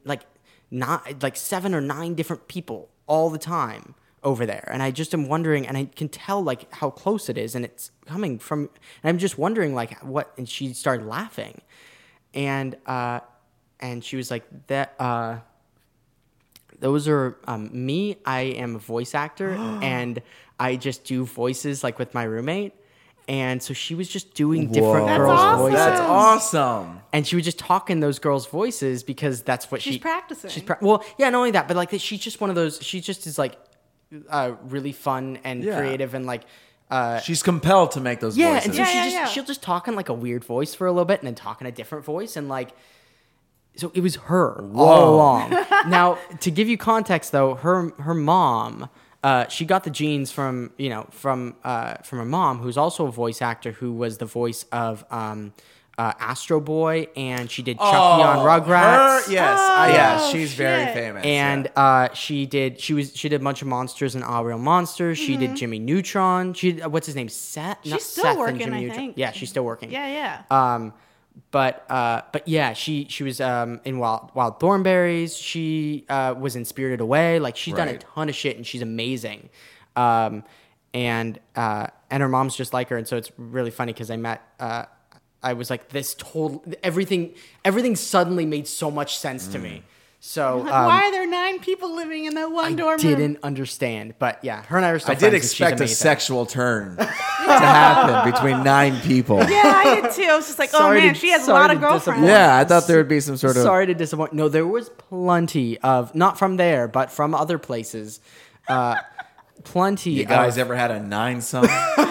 7 or 9 different people all the time over there. And I just am wondering, and I can tell like how close it is and it's coming from, and I'm just wondering like what, and she started laughing. And she was like, that, those are me. I am a voice actor and I just do voices like with my roommate. And so she was just doing different Whoa. girls' awesome. voices. That's awesome. And she would just talk in those girls' voices because that's what She's practicing. Well, yeah, not only that, but like she's just one of those. She just is like really fun and Yeah. creative and like. She's compelled to make those Yeah, voices. and so Yeah. she'll just talk in like a weird voice for a little bit and then talk in a different voice and like. So it was her all along. Now, to give you context, though, her mom, she got the genes from her mom, who's also a voice actor, who was the voice of Astro Boy, and she did Chucky on Rugrats. Yes, she's very shit. famous. And she did a bunch of monsters in All Real Monsters. She did Jimmy Neutron. She did, what's his name? Seth. She's Not still Seth and working, Jimmy I Neutron. think. Yeah, she's still working. Yeah. But yeah, she was in Wild Thornberries. She was in Spirited Away. Like she's done a Right. ton of shit, and she's amazing. And her mom's just like her, and so it's really funny because I met. I was like, everything suddenly made so much sense to me. So Like, why are there 9 people living in that one dorm room? didn't understand, but yeah, her and I are still I did friends, and she's expect a amazing. sexual turn to happen between 9 people. Yeah, I did too. I was just like, Sorry oh man, to- she has a sorry lot of to girlfriends. disappoint. Yeah, I thought there would be some sort of. Sorry to disappoint. No, there was plenty of, not from there, but from other places. Plenty You guys ever had a 9-some?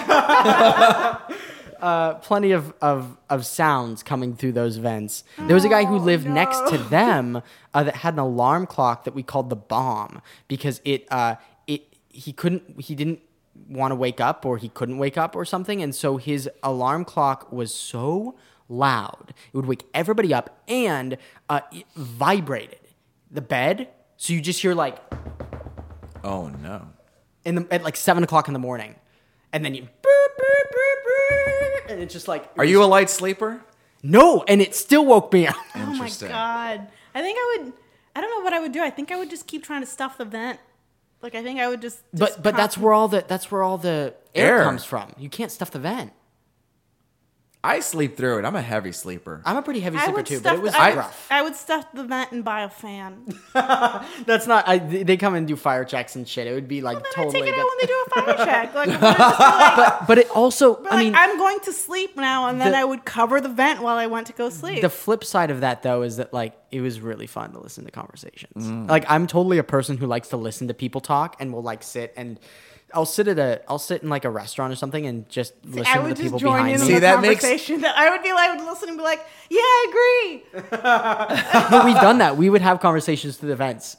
plenty of sounds coming through those vents. There was a guy who lived next to them that had an alarm clock that we called the bomb because he didn't want to wake up or he couldn't wake up or something, and so his alarm clock was so loud it would wake everybody up and it vibrated the bed, so you just hear like Oh no. at like 7:00 in the morning, and then you boop, boop, boop, boop, and it's just like Are you a light sleeper? no, and it still woke me up. Oh my Interesting. god. I think I don't know what I would do. I think I would just keep trying to stuff the vent. Like I think I would just But that's where all the air Air. comes from. You can't stuff the vent. I sleep through it. I'm a heavy sleeper. I'm a pretty heavy I sleeper would too, stuff but it was I rough. would stuff the vent and buy a fan. That's not. They come and do fire checks and shit. It would be like Then totally. I take it good. out when they do a fire check. Like, I'm just like, But it also, I mean, I'm going to sleep now, and then the- I would cover the vent while I went to go sleep. the flip side of that though is that like it was really fun to listen to conversations. Like I'm totally a person who likes to listen to people talk and will like sit and. I'll sit in like a restaurant or something and just listen I to would the people just join behind in me. See, the that makes- conversation. I would listen and be like, "Yeah, I agree." But we've done that. We would have conversations through the vents.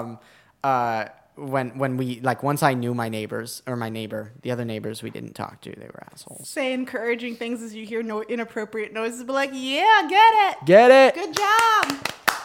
When we like once I knew my neighbors or my neighbor, the other neighbors we didn't talk to, they were assholes. Say encouraging things as you hear no inappropriate noises. Be like, "Yeah, get it. Get it? Good job."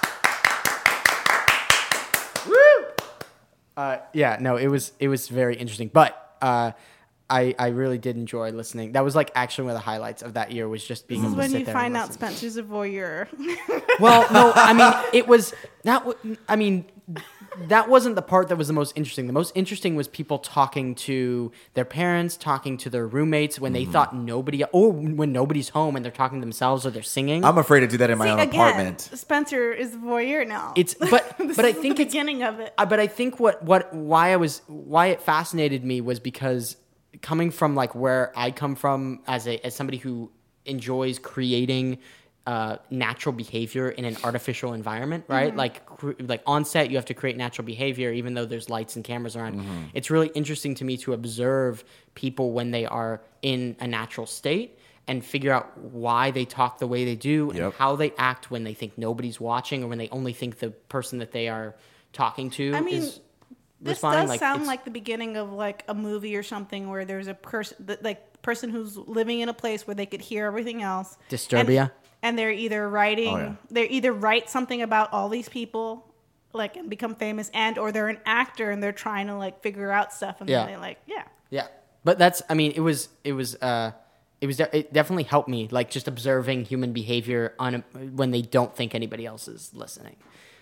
Yeah, no, it was very interesting, but I really did enjoy listening. That was like actually one of the highlights of that year was just being This is able to when sit you there find and out listen. Spencer's a voyeur. Well, no, I mean it was not. I mean that wasn't the part that was the most interesting. The most interesting was people talking to their parents, talking to their roommates when they thought nobody, or when nobody's home and they're talking to themselves or they're singing. I'm afraid to do that in my See, own again, apartment. Spencer is a voyeur now. It's but This but I is think the it's beginning of it. But I think why it fascinated me was because coming from like where I come from as somebody who enjoys creating natural behavior in an artificial environment, right? Like on set, you have to create natural behavior, even though there's lights and cameras around. It's really interesting to me to observe people when they are in a natural state and figure out why they talk the way they do and Yep. how they act when they think nobody's watching or when they only think the person that they are talking to I mean, is this responding. does sound it's- like the beginning of like a movie or something where there's a person who's living in a place where they could hear everything else. Disturbia. And they're either writing, Oh, yeah. they either write something about all these people, like and become famous, or they're an actor and they're trying to like figure out stuff, and Yeah. then they like, yeah. Yeah, but that's. I mean, it definitely helped me, like just observing human behavior when they don't think anybody else is listening.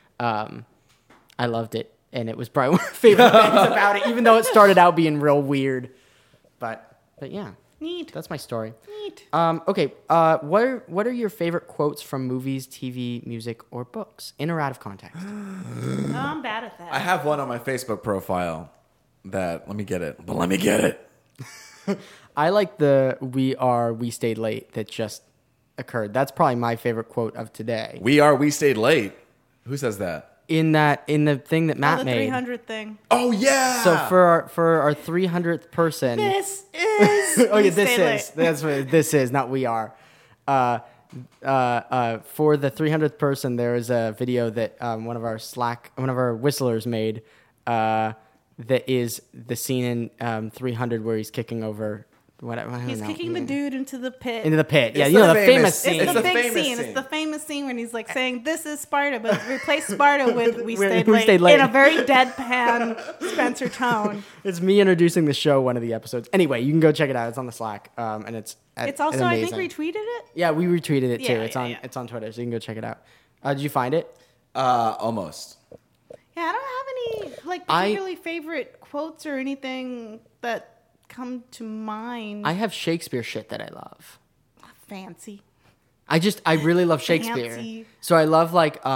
I loved it, and it was probably one of my favorite things about it, even though it started out being real weird. But yeah, Neat. that's my story. Neat. Okay, what are your favorite quotes from movies, TV, music, or books in or out of context? Oh, I'm bad at that. I have one on my Facebook profile that let me get it. I like the we stayed late that just occurred. That's probably my favorite quote of today. We stayed late. Who says that? In the thing that Matt the made. 300 thing. Oh yeah. So for our 300th person. This is. Oh yeah, We Stayed Late. that's what this is, not we are. For the 300th person, there is a video that one of our whistlers made. That is the scene in 300 where he's kicking over. He's kicking the dude into the pit. into the pit. Yeah, It's you know the the famous famous- scene. It's the the big famous scene. scene. It's the famous scene when he's like saying, "This is Sparta," but replace Sparta with "We stayed, We late," stayed late. in a very deadpan Spencer tone. It's me introducing the show one of the episodes. Anyway, you can go check it out. It's on the Slack, and it's Also, I think, amazing. retweeted it. Yeah, we retweeted it too. Yeah, yeah, It's on Twitter, so you can go check it out. Did you find it? Almost. Yeah, I don't have any particularly favorite quotes or anything that come to mind. I have Shakespeare shit that I love. Fancy. I really love Shakespeare. Fancy. So I love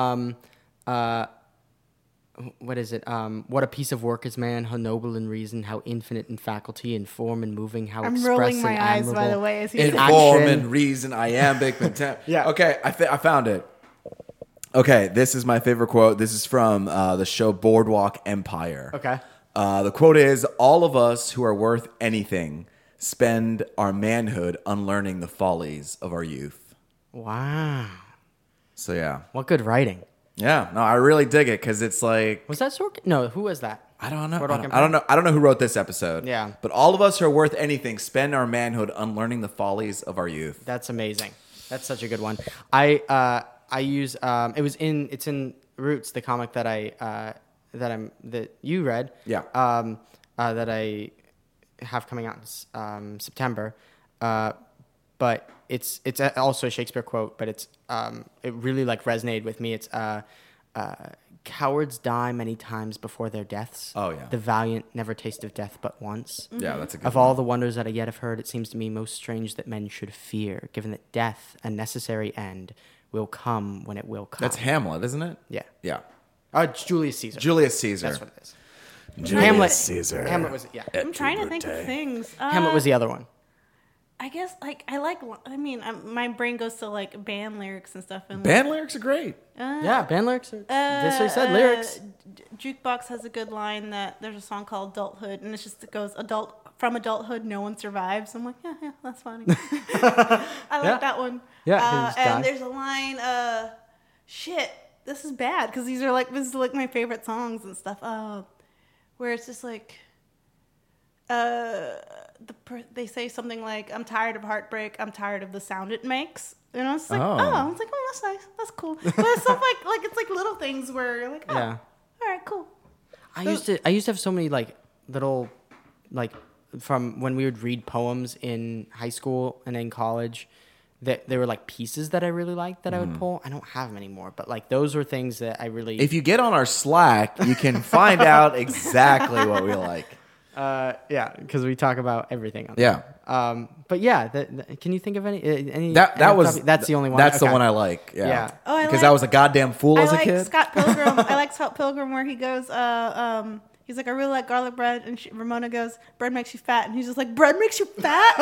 what is it? What a piece of work is man, how noble in reason, how infinite in faculty, in form and moving, how I'm express rolling and my eyes, by the admirable. way, as he In says. Action. form and reason, iambic pentameter. Yeah. Okay, I found it. Okay, this is my favorite quote. This is from the show Boardwalk Empire. Okay. The quote is, "All of us who are worth anything spend our manhood unlearning the follies of our youth." Wow. So yeah. What good writing. Yeah, no, I really dig it because it's like, Was that Sorkin? No, who was that? I don't know. Boardwalk I don't know. I don't know who wrote this episode. Yeah. But all of us who are worth anything spend our manhood unlearning the follies of our youth. That's amazing. That's such a good one. I use it's in Roots, the comic that that you read. Yeah. That I have coming out in September. But it's also a Shakespeare quote, but it really resonated with me. It's cowards die many times before their deaths. Oh, yeah. The valiant never taste of death but once. Yeah, that's a good Of all the wonders that I yet have heard, it seems to me most strange that men should fear, given that death, a necessary end, will come when it will come. That's Hamlet, isn't it? Yeah. Yeah. It's Julius Caesar. Julius Caesar. That's what it is. Julius Hamlet. Caesar. Hamlet was I'm trying to think of things. Hamlet was the other one. I guess my brain goes to band lyrics and stuff. And Band lyrics are great. Yeah, band lyrics. That's what I said. Lyrics. Jukebox has a good line that there's a song called "Adulthood," and it goes from adulthood, no one survives. I'm like, yeah, that's funny. I like that one. Yeah, he just died. and there's a line. Shit, this is bad because these are my favorite songs and stuff. Where it's just like. They say something like, "I'm tired of heartbreak. I'm tired of the sound it makes." And I was like, I was like, "Oh, that's nice. That's cool." But it's stuff it's like little things where you're like, "Oh, Yeah. all right, cool." I used to have so many little from when we would read poems in high school and in college that there were pieces that I really liked that I would pull. I don't have them anymore, but those were things that I really. If you get on our Slack, you can find out exactly what we like. Yeah, because we talk about everything on Yeah. there. But yeah, can you think of any? That's the only one. That's the Okay. one I like. Yeah. Yeah. Oh, I Because like- I was a goddamn fool I as a like kid. Scott Pilgrim. I like Scott Pilgrim where he goes, he's like, "I really like garlic bread," and Ramona goes, "Bread makes you fat," and he's just like, "Bread makes you fat."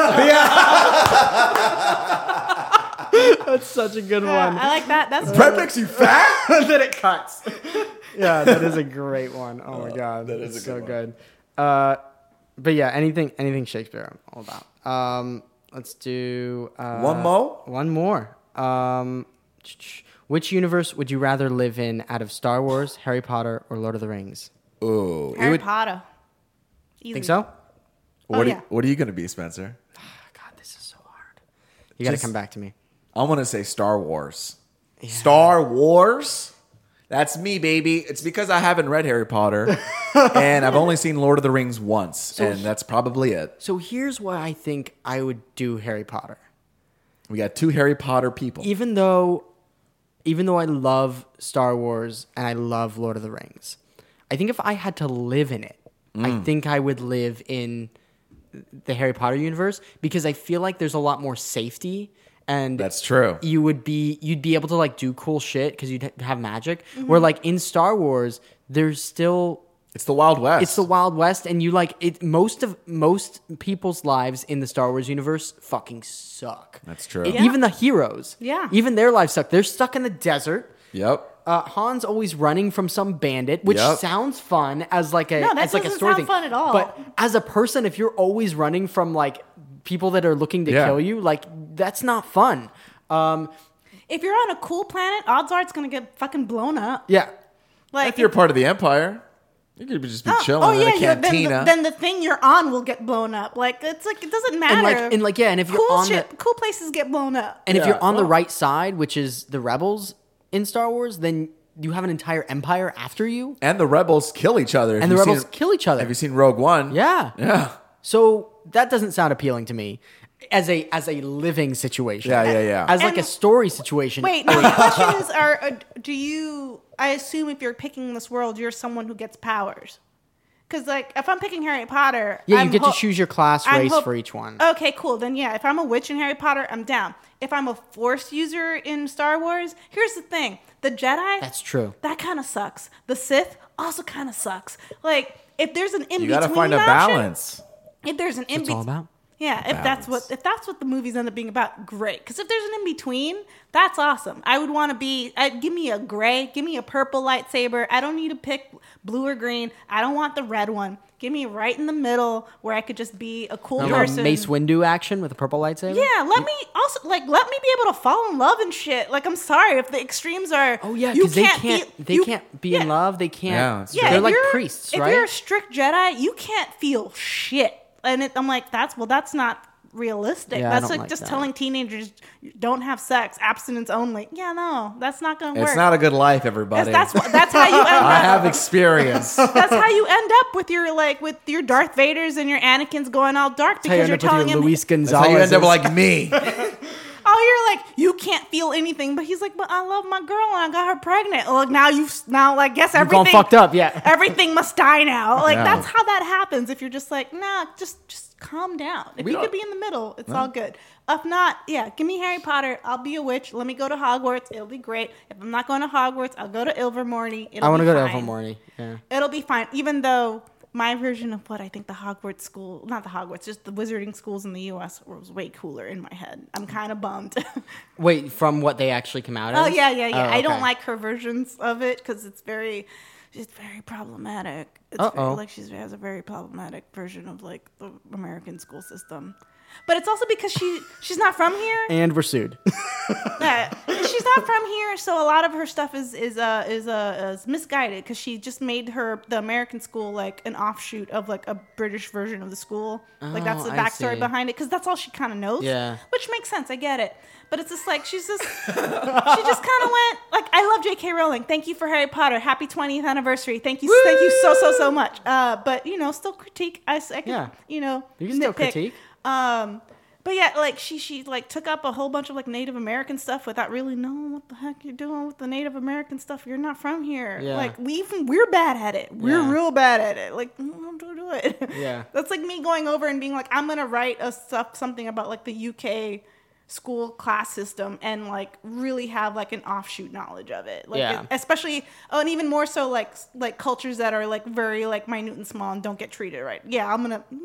That's such a good Yeah, one. I like that. That's Bread makes you fat? Then it cuts. Yeah, that is a great one. Oh my god, that is it's a so good good. But yeah, anything Shakespeare, I'm all about. Let's do One more? One more. Which universe would you rather live in out of Star Wars, Harry Potter, or Lord of the Rings? Ooh. Harry Potter. Easy. Think so? yeah. What are you going to be, Spencer? God, this is so hard. You got to Just- come back to me. I'm going to say Star Wars. Star Wars? That's me, baby. It's because I haven't read Harry Potter, and I've only seen Lord of the Rings once, and that's probably it. So here's why I think I would do Harry Potter. We got two Harry Potter people. Even though I love Star Wars and I love Lord of the Rings, I think if I had to live in it, I think I would live in the Harry Potter universe because I feel like there's a lot more safety and That's true. you'd be able to do cool shit because you'd have magic. Where in Star Wars, there's still It's the Wild West. It's the Wild West, and you like it. Most people's lives in the Star Wars universe fucking suck. That's true. Even the heroes. Yeah. Even their lives suck. They're stuck in the desert. Yep. Han's always running from some bandit, which Yep. sounds fun as like a No, that as like a doesn't story sound thing. fun at all. But as a person, if you're always running from like people that are looking to Yeah. kill you, like that's not fun. If you're on a cool planet, odds are it's gonna get fucking blown up. Yeah. Like If you're part of the Empire, you could just be chilling in a cantina. then the thing you're on will get blown up. Like it's like it doesn't matter. And if you're cool on cool places get blown up. and if Yeah, you're on the well- right side, which is the rebels in Star Wars, then you have an entire empire after you, And the rebels kill each other. and the rebels kill each other. Have you seen Rogue One? Yeah. Yeah. So that doesn't sound appealing to me as a living situation. Yeah. As like And- a story situation. Wait, my question is: do you? I assume if you're picking this world, you're someone who gets powers. Because like, if I'm picking Harry Potter, Yeah, I'm you get to ho- choose your class I'm race ho- for each one. Okay, cool. Then yeah, if I'm a witch in Harry Potter, I'm down. If I'm a Force user in Star Wars, here's the thing: the Jedi. That's true. That kind of sucks. The Sith also kind of sucks. Like, if there's an in You between, got to find a balance. If there's an in It's all between. about. Yeah, if that's what the movies end up being about, great. Because if there's an in between, that's awesome. I would want to be. Give me a gray, give me a purple lightsaber. I don't need to pick blue or green. I don't want the red one. Give me right in the middle where I could just be a cool You want person. Mace Windu action with a purple lightsaber? Yeah, let me be able to fall in love and shit. Like, I'm sorry if the extremes are. Oh yeah, you because they feel- can't be yeah. in love. They can't. Yeah, that's Yeah, they're if like you're- priests, if right? you're a strict Jedi, you can't feel shit. And I'm like, that's not realistic. Yeah, I That's don't like like just that. telling teenagers don't have sex, abstinence only. Yeah, no, that's not gonna work. It's not a good life, everybody. That's how you end I up. have experience. That's how you end up with your Darth Vaders and your Anakins going all dark That's how you because end you're up with telling your him, Luis That's Gonzalez. how you end up like me. oh, you're like, you can't feel anything, but he's like, but I love my girl and I got her pregnant. Look, now like guess You've gone everything fucked up, yeah. everything must die now. Like Yeah. that's how that happens. If you're just like, nah, just calm down. If We you don't- could be in the middle, it's all good. If not, yeah, give me Harry Potter. I'll be a witch. Let me go to Hogwarts. It'll be great. If I'm not going to Hogwarts, I'll go to Ilvermorny. I want to go to fine. Ilvermorny. Yeah. It'll be fine. Even though my version of what I think the Hogwarts school, not the Hogwarts, just the wizarding schools in the U.S. was way cooler in my head. I'm kind of bummed. Wait, from what they actually come out as? Oh yeah. Oh, I don't okay. like her versions of it because it's very problematic. It's Uh-oh. like she has a very problematic version of like the American school system. But it's also because she's not from here. And we're sued. She's not from here, so a lot of her stuff is misguided because she just made the American school like an offshoot of like a British version of the school. Like that's the I backstory see. behind it because that's all she kind of knows. Yeah. Which makes sense. I get it. But it's just like she just kind of went like, I love J.K. Rowling. Thank you for Harry Potter. Happy 20th anniversary. Thank you so much. But still critique. I can, Yeah. You can nitpick. still critique. But yeah, like she like took up a whole bunch of like Native American stuff without really knowing what the heck you're doing with the Native American stuff. You're not from here. Yeah. Like we're bad at it. We're Yeah. real bad at it. Like don't do it. Yeah. That's like me going over and being like, I'm gonna write something about like the UK school class system and like really have like an offshoot knowledge of it. Like Yeah. especially and even more so like cultures that are like very like minute and small and don't get treated right. Yeah,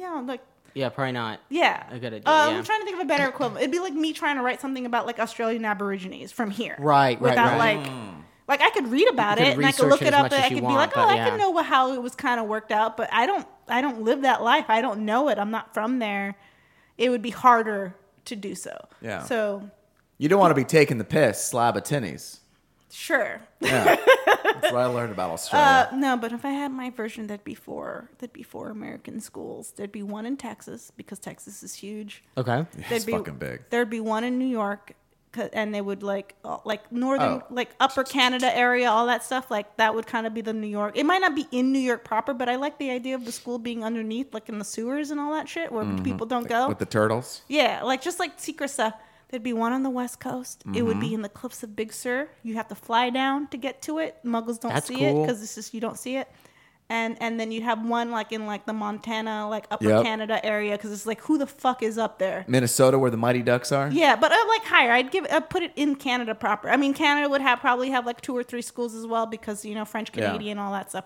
Yeah, probably not. yeah. A good idea, I'm yeah. trying to think of a better equivalent. It'd be like me trying to write something about like Australian Aborigines from here. Right, Without right. like I could read about You could it and I could research look it it as up much and as I you could be want, like, but I yeah. can know how it was kind of worked out, but I don't live that life. I don't know it. I'm not from there. It would be harder to do so. Yeah. So You don't want to be taking the piss, slab of tinnies. sure. Yeah. That's what I learned about Australia. No, but if I had my version, that'd be four American schools. There'd be one in Texas because Texas is huge. Okay. It's fucking big. There'd be one in New York, and they would like northern, Oh. like upper Canada area, all that stuff. Like that would kind of be the New York. It might not be in New York proper, but I like the idea of the school being underneath, like in the sewers and all that shit, where people don't go. With the turtles. Yeah, like just like secret stuff. There'd be one on the West Coast. It would Mm-hmm. be in the cliffs of Big Sur. You have to fly down to get to it. Muggles don't That's see it cool. because it's just you don't see it. And then you'd have one like in like the Montana, like upper Yep. Canada area because it's like who the fuck is up there? Minnesota, where the Mighty Ducks are. Yeah, but like higher. I'd put it in Canada proper. I mean, Canada would probably have like 2 or 3 schools as well because French Canadian all that stuff.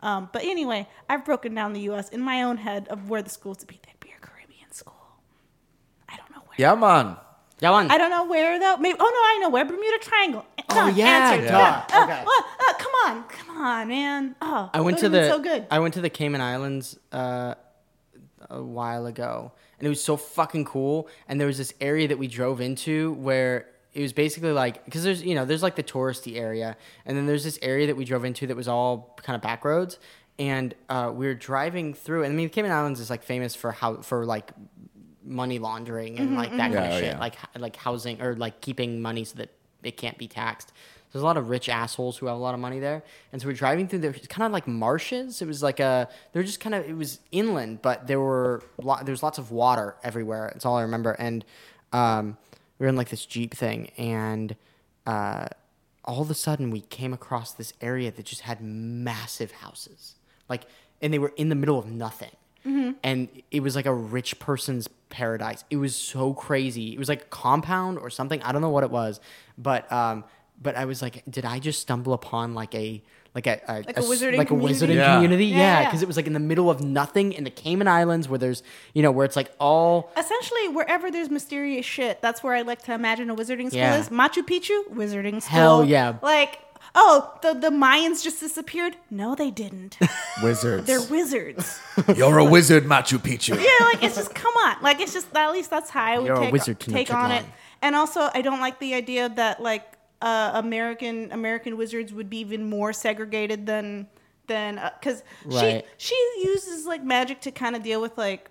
But anyway, I've broken down the U.S. in my own head of where the schools to be. They'd be a Caribbean school. I don't know where. Yeah, man. That one. I don't know where though. Maybe. Oh no, I know where. Bermuda Triangle. Oh, yeah, answered. duh. Okay. Come on, man. Oh, I went that to would've been the so good. I went to the Cayman Islands a while ago, and it was so fucking cool. And there was this area that we drove into where it was basically like, because there's like the touristy area, and then there's this area that we drove into that was all kind of back roads, and we were driving through. And I mean, the Cayman Islands is like famous for like money laundering and like that kind of shit, like housing or like keeping money so that it can't be taxed. There's a lot of rich assholes who have a lot of money there, and so we're driving through. There's kind of like marshes. It was like it was inland, but there was lots of water everywhere. That's all I remember. And we were in like this Jeep thing, and all of a sudden we came across this area that just had massive houses, and they were in the middle of nothing. Mm-hmm. And it was like a rich person's paradise. It was so crazy. It was like a compound or something. I don't know what it was, but I was like, did I just stumble upon like a wizarding community? Yeah. Because it was like in the middle of nothing in the Cayman Islands where there's where it's like all essentially wherever there's mysterious shit. That's where I like to imagine a wizarding school Yeah. is. Machu Picchu, wizarding school. Hell yeah. Like, oh, the Mayans just disappeared. No, they didn't. Wizards. They're wizards. You're a wizard, Machu Picchu. Yeah, like it's just come on. Like it's just at least that's how I would You're a wizard to take Notre on it. Dame. And also, I don't like the idea that like American wizards would be even more segregated than because Right. she uses like magic to kind of deal with like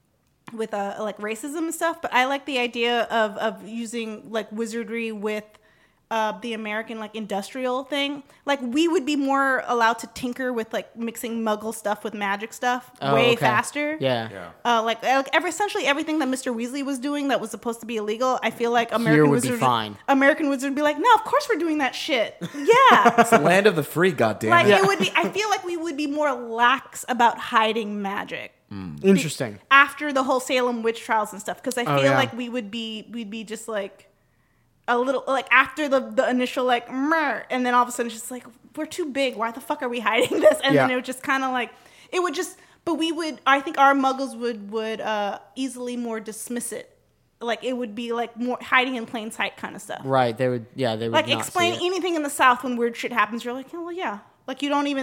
racism and stuff. But I like the idea of using like wizardry with the American like industrial thing. Like we would be more allowed to tinker with like mixing Muggle stuff with magic stuff way faster. Yeah. Essentially everything that Mr. Weasley was doing that was supposed to be illegal. I feel like Here would be fine. American Wizard would be like, no, of course we're doing that shit. Yeah. It's the land of the free, goddammit. Like it would be. I feel like we would be more lax about hiding magic. Interesting. After the whole Salem witch trials and stuff, because I feel yeah. like we'd be just like a little like after the initial like meh, and then all of a sudden it's just like we're too big. Why the fuck are we hiding this? And then it would just kind of like it would just. But we would. I think our Muggles would easily more dismiss it. Like it would be like more hiding in plain sight kind of stuff. Right. They would. Yeah. They would Like not explain see it. anything in the South when weird shit happens. You're like, oh, well, yeah. Like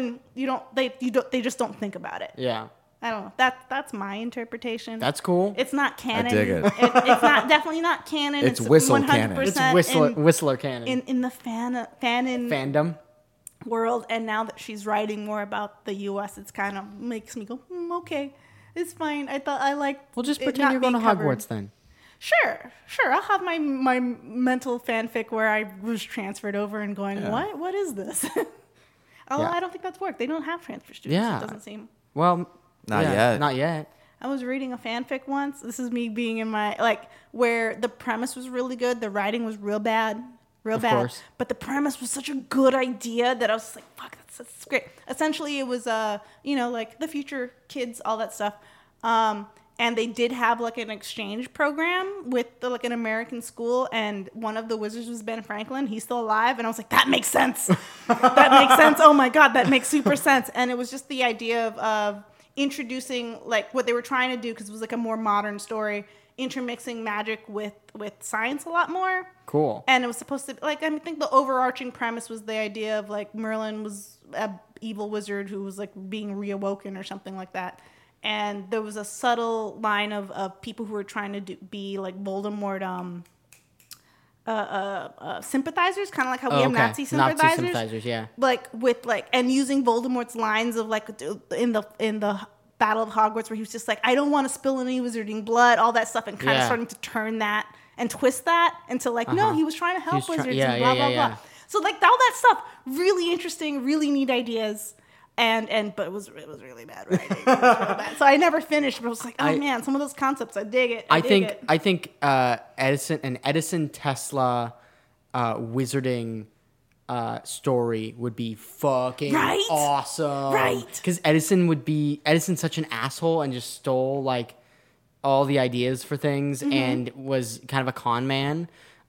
they just don't think about it. Yeah. I don't know. That's my interpretation. That's cool. It's not canon. I dig it. It's not definitely not canon. It's whistle 100% canon. It's Whistler canon. in the Fandom. world. And now that she's writing more about the U.S., it's kind of makes me go, okay, it's fine. I thought I like. We'll just it pretend not you're going to being covered. Hogwarts then. Sure. I'll have my mental fanfic where I was transferred over and going, what is this? Although I don't think that's worked. They don't have transfer students. Yeah. It doesn't seem. Well, Not yet. I was reading a fanfic once. This is me being in my, like, where the premise was really good. The writing was real bad. Of course. But the premise was such a good idea that I was like, fuck, that's great. Essentially, it was, like the future kids, all that stuff. And they did have like an exchange program with like an American school, and one of the wizards was Ben Franklin. He's still alive, and I was like, that makes sense. That makes sense. Oh my god, that makes super sense. And it was just the idea of introducing like what they were trying to do, because it was like a more modern story, intermixing magic with science a lot more. Cool. And it was supposed to like, I think the overarching premise was the idea of like Merlin was an evil wizard who was like being reawoken or something like that. And there was a subtle line of people who were trying to be like Voldemort sympathizers, kind of like how we have Nazi sympathizers. Nazi sympathizers, yeah. Like with like, and using Voldemort's lines of like in the Battle of Hogwarts, where he was just like, I don't want to spill any wizarding blood, all that stuff, and kind of starting to turn that and twist that into like, no, he was trying to help wizards and blah blah blah. So like all that stuff, really interesting, really neat ideas. But it was really bad writing. It was really bad. So I never finished, but I was like, oh man, some of those concepts, I dig it. I think Edison Tesla wizarding story would be fucking awesome. Right. Because Edison's such an asshole and just stole like all the ideas for things and was kind of a con man.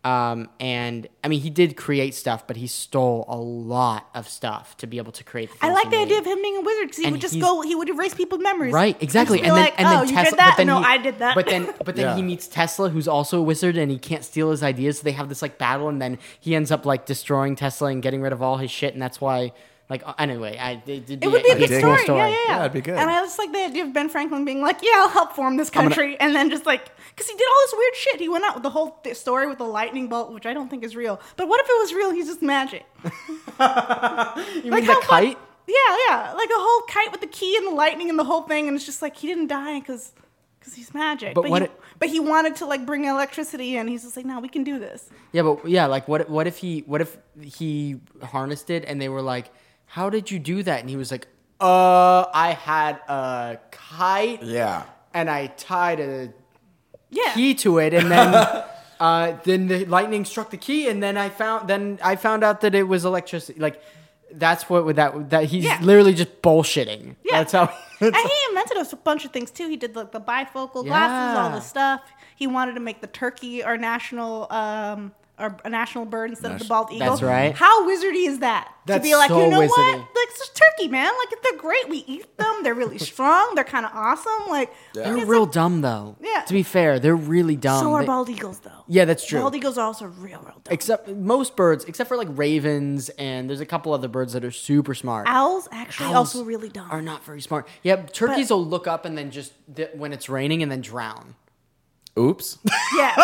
And I mean, he did create stuff, but he stole a lot of stuff to be able to create the things I like he the made. idea of him being a wizard because he And would just he's- go. He would erase people's memories. Right, exactly. And, just be like, Tesla, you did that? No, I did that. But then Yeah. he meets Tesla, who's also a wizard, and he can't steal his ideas. So they have this like battle, and then he ends up like destroying Tesla and getting rid of all his shit, and that's why. Like anyway, It would be a good cool story. Yeah, yeah, yeah. Yeah, it'd be good. And I just like the idea of Ben Franklin being like, "Yeah, I'll help form this country," and then just like, because he did all this weird shit. He went out with the whole story with the lightning bolt, which I don't think is real. But what if it was real? He's just magic. You mean how the kite? Yeah, like a whole kite with the key and the lightning and the whole thing, and it's just like he didn't die because he's magic. But what but he wanted to like bring electricity in. He's just like, no, we can do this. Yeah, but yeah, like what if he harnessed it and they were like, "How did you do that?" And he was like, I had a kite Yeah. and I tied a Yeah. key to it, and then the lightning struck the key, and then I found out that it was electricity. Like that's what with that he's Yeah. literally just bullshitting. Yeah. That's how. And he invented a bunch of things too. He did like the bifocal glasses, all Yeah. this stuff. He wanted to make the turkey our national a national bird instead of the bald eagle. That's right. How wizardy is that? To That's be like, so you know what? wizardy. Like it's just turkey, man. Like they're great. We eat them. They're really strong. They're kind of awesome. Like They're it's real like- dumb though. Yeah. To be fair, they're really dumb. So are They- bald eagles though. Yeah, that's true. Bald eagles are also real dumb. Except most birds, except for like ravens, and there's a couple other birds that are super smart. Owls actually Owls also really dumb. Are not very smart. Yeah, turkeys will look up and then just when it's raining and then drown. Oops. Yeah.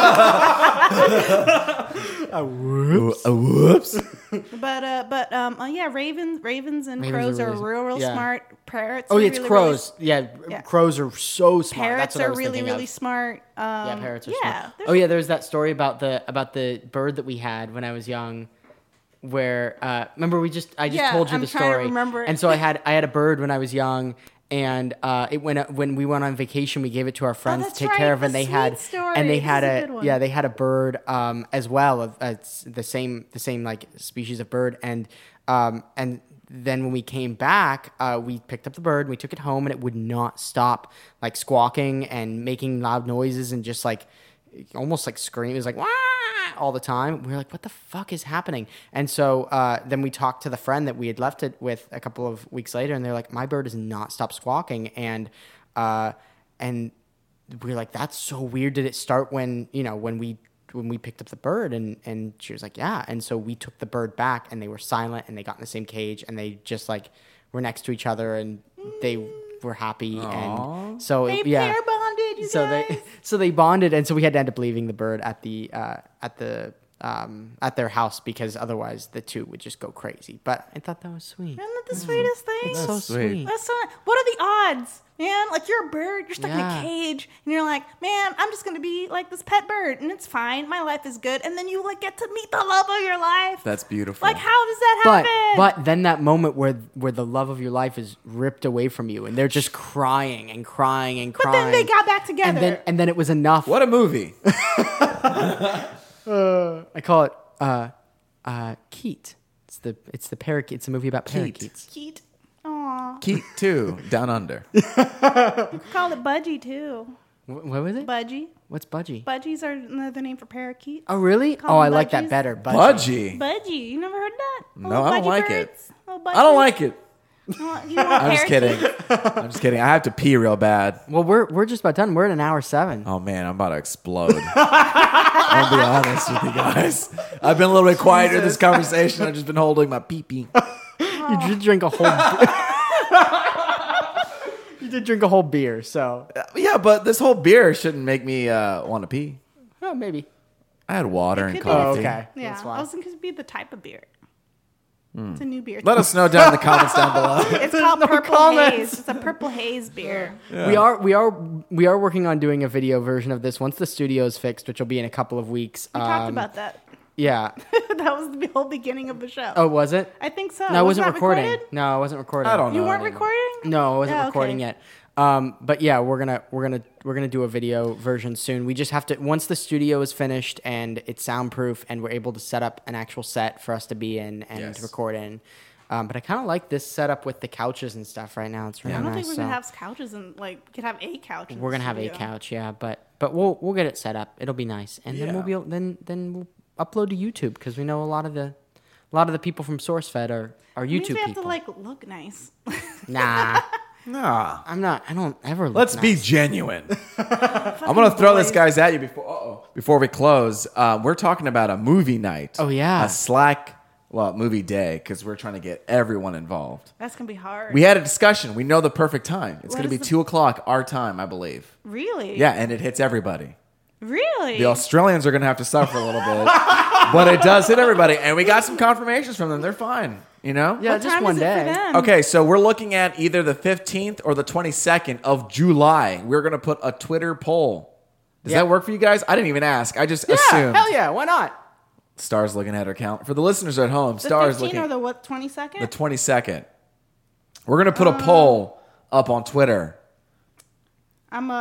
Whoops. But yeah, ravens and Ravens crows are are really- real yeah. smart. Parrots. Oh, are yeah, it's really, crows. Yeah. Crows are so smart. Parrots That's what I are was really, thinking really of. smart. Yeah, parrots are yeah, smart. there's- Oh yeah, there's that story about the bird that we had when I was young, where remember I just Yeah, told you I'm the trying to story. remember it. And so I had a bird when I was young, and when we went on vacation, we gave it to our friends to that's take right, care of, the and they sweet had story. and they This had is a good one. they had a bird as well. It's the same like species of bird, and then when we came back, we picked up the bird, we took it home, and it would not stop like squawking and making loud noises and just like almost like screaming. It was like wah all the time. We were like, what the fuck is happening? And so then we talked to the friend that we had left it with a couple of weeks later, and they're like, my bird does not stop squawking. And we were like, that's so weird. Did it start when we picked up the bird? And she was like, yeah. And so we took the bird back, and they were silent, and they got in the same cage, and they just like were next to each other, and they were happy. And so They yeah, pair bonded, you guys. so they bonded, and so we had to end up leaving the bird at their house because otherwise the two would just go crazy. But I thought that was sweet. Isn't that the sweetest thing? It's so sweet. sweet. That's so, what are the odds, man? Like you're a bird, you're stuck in Yeah. a cage, and you're like, man, I'm just gonna be like this pet bird, and it's fine. My life is good, and then you like get to meet the love of your life. That's beautiful. Like, how does that But happen? then that moment where the love of your life is ripped away from you, and they're just crying and crying and But crying. then they got back together. and then it was enough. What a movie. I call it Keat. It's the parakeet. It's a movie about Keat. parakeets. Keat. Aw. Keat 2, Down Under. Call it Budgie too. What was it? Budgie. What's Budgie? Budgies are another name for parakeet. Oh really? Call Oh, I them like that budgies. better. Budgie. Budgie. You never heard that? No, Little I don't budgie like it. birds? Little I don't budgies? like it. You want I'm just kidding. parakeets? I'm just kidding. I have to pee real bad. Well, we're just about done. We're at an hour 7. Oh man, I'm about to explode. I'll be honest with you guys. I've been a little bit quieter this conversation. I've just been holding my pee-pee. You did drink a whole. You did drink a whole beer, so Yeah, but this whole beer shouldn't make me want to pee. oh, maybe. I had water and could be. Oh, coffee. okay. Yeah, That's I fine. was thinking it'd be the type of beer. It's a new beer. Let us know down in the comments down below. It's called no Purple comments. Haze. It's a Purple Haze beer. We are working on doing a video version of this once the studio is fixed, which will be in a couple of weeks. We talked about that. Yeah. That was the whole beginning of the show. Oh, was it? I think so. No, I wasn't that recording. recorded? No, I wasn't recording. I don't know. You weren't anymore. recording? No, I wasn't Yeah, recording okay. yet. But yeah, we're gonna do a video version soon. We just have to once the studio is finished and it's soundproof and we're able to set up an actual set for us to be in and Yes. record in. But I kind of like this setup with the couches and stuff right now. It's really I don't nice. think we're gonna so have couches and like we could have a couch. In we're the gonna have a studio. couch, yeah. But but we'll get it set up. It'll be nice, and then Yeah. we'll be then we'll upload to YouTube because we know a lot of the people from SourceFed are Means YouTube we have people. to like look nice. Nah, Nah. I don't ever. Look Let's be nice. genuine. I'm gonna throw this guys at you before we close. We're talking about a movie night. Oh, yeah. a Slack movie day because we're trying to get everyone involved. That's gonna be hard. We had a discussion. We know the perfect time. It's What gonna is be the- 2:00 our time, I believe. Really? Yeah, and it hits everybody. Really? The Australians are gonna have to suffer a little bit, but it does hit everybody. And we got some confirmations from them. They're fine. You know. Yeah, What just time one is it day. for them? Okay, so we're looking at either the 15th or the 22nd of July. We're going to put a Twitter poll. Does Yeah. that work for you guys? I didn't even ask. I just Yeah, assumed. hell yeah, why not? Star's looking at her count. For the listeners at home, The Star's 15 looking or at the what? 22nd? the 22nd. We're going to put a poll up on Twitter. I'm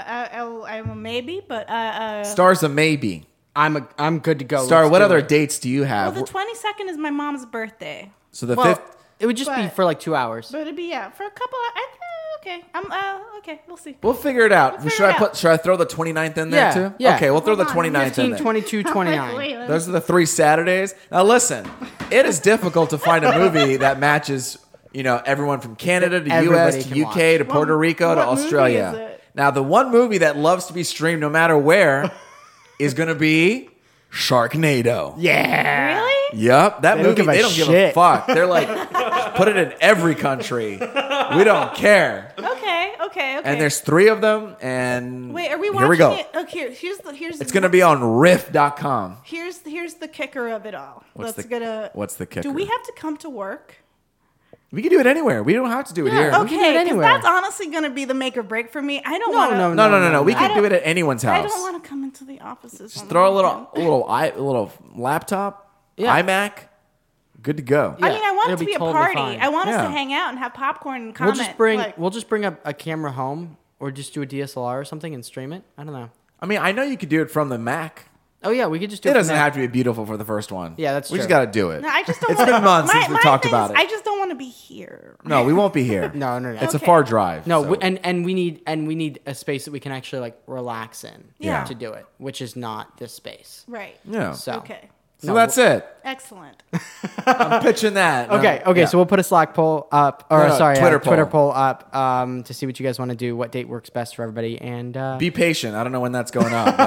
a maybe, but Star's a maybe. I'm good to go. Star, Let's what do other it. dates do you well, have? the 22nd is my mom's birthday. So the Well, 5th. it would just be But- for like 2 hours. But it'd be for a couple. Okay. Okay. We'll see. We'll figure it out. figure Should it out. Should I throw the 29th in there Yeah, too? yeah. Okay, we'll throw the Hold on, 29th in 15, there. 22, 29. Wait, Those are the 3 Saturdays. Now listen, it is difficult to find a movie that matches, everyone from Canada to Everybody US to can UK to Puerto Rico to what movie Australia. is it? Now the one movie that loves to be streamed no matter where is going to be Sharknado. Yeah. Really? Yep, that They don't movie give a they don't give a shit. fuck. They're like put it in every country. We don't care. Okay. And there's 3 of them and Wait, are we watching here we go. it? Okay, here's It's going to be on riff.com. Here's the kicker of it all. What's Let's the- get a. what's the kicker? Do we have to come to work? We can do it anywhere. We don't have to do it Yeah, here. okay. can do it Okay, because anywhere. that's honestly going to be the make or break for me. I don't No, want to. no, No. We I can don't- do it at anyone's I house. don't want to come into the offices. Just throw a little laptop, Yeah. iMac, good to go. I mean, I want it it'll to be be a totally party. fine. I want us Yeah. to hang out and have popcorn and We'll comment. just bring a camera home or just do a DSLR or something and stream it. I don't know. I mean, I know you could do it from the Mac. Oh yeah, we could just do It it. from doesn't there. have to be beautiful for the first one. Yeah, that's We just true. got to do it. No, I just don't. It's wanna, been months since we my talked thing about is, it. I just don't want to be here. No, we won't be here. No. It's a Okay. far drive. No, so- and we need a space that we can actually like relax in. Yeah. To do it, which is not this space. Right. yeah. So Okay. So that's it. Excellent. I'm pitching that. Okay. Yeah. So we'll put a Slack poll up, or No, sorry, Twitter Twitter poll. poll up to see what you guys want to do, what date works best for everybody, and Be patient. I don't know when that's going up,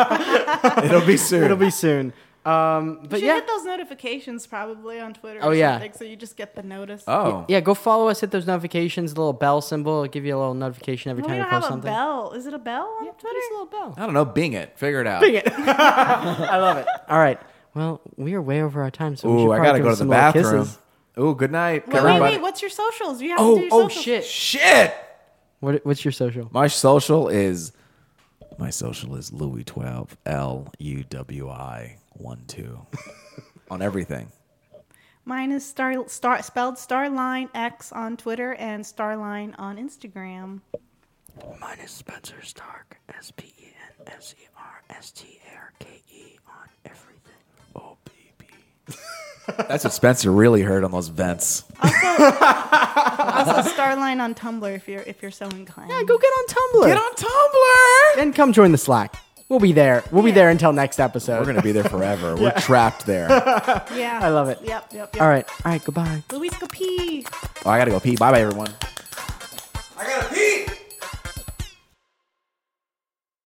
but it'll be soon. it'll be soon. But You should yeah, hit those notifications probably on Twitter. Oh, or yeah. something, so you just get the notice. Oh. yeah, go follow us, hit those notifications, the little bell symbol, it'll give you a little notification every Well, time we we don't post have a something. bell. Is it a bell on Twitter? Just a little bell. I don't know. Bing it. Figure it out. Bing it. I love it. All right. Well, we are way over our time, so we should Ooh, I probably gotta give go us to the some little bathroom. kisses. Ooh, good night, Wait, everybody. what's your socials? You have to do your Oh socials. shit. Shit. What's your social? My social is Louis12 LUWI12 on everything. Mine is spelled Starline X on Twitter and Starline on Instagram. Mine is Spencer Stark, SPENSERSTARKE on everything. Oh baby. That's what Spencer really heard on those vents. Also Starline on Tumblr if you're so inclined. Yeah, go get on Tumblr. Get on Tumblr. and come join the Slack. We'll be there. We'll be there until next episode. We're gonna be there forever. We're trapped there. Yeah. I love it. Yep. All right. Goodbye. Luis, go pee. Oh, I gotta go pee. Bye, bye, everyone.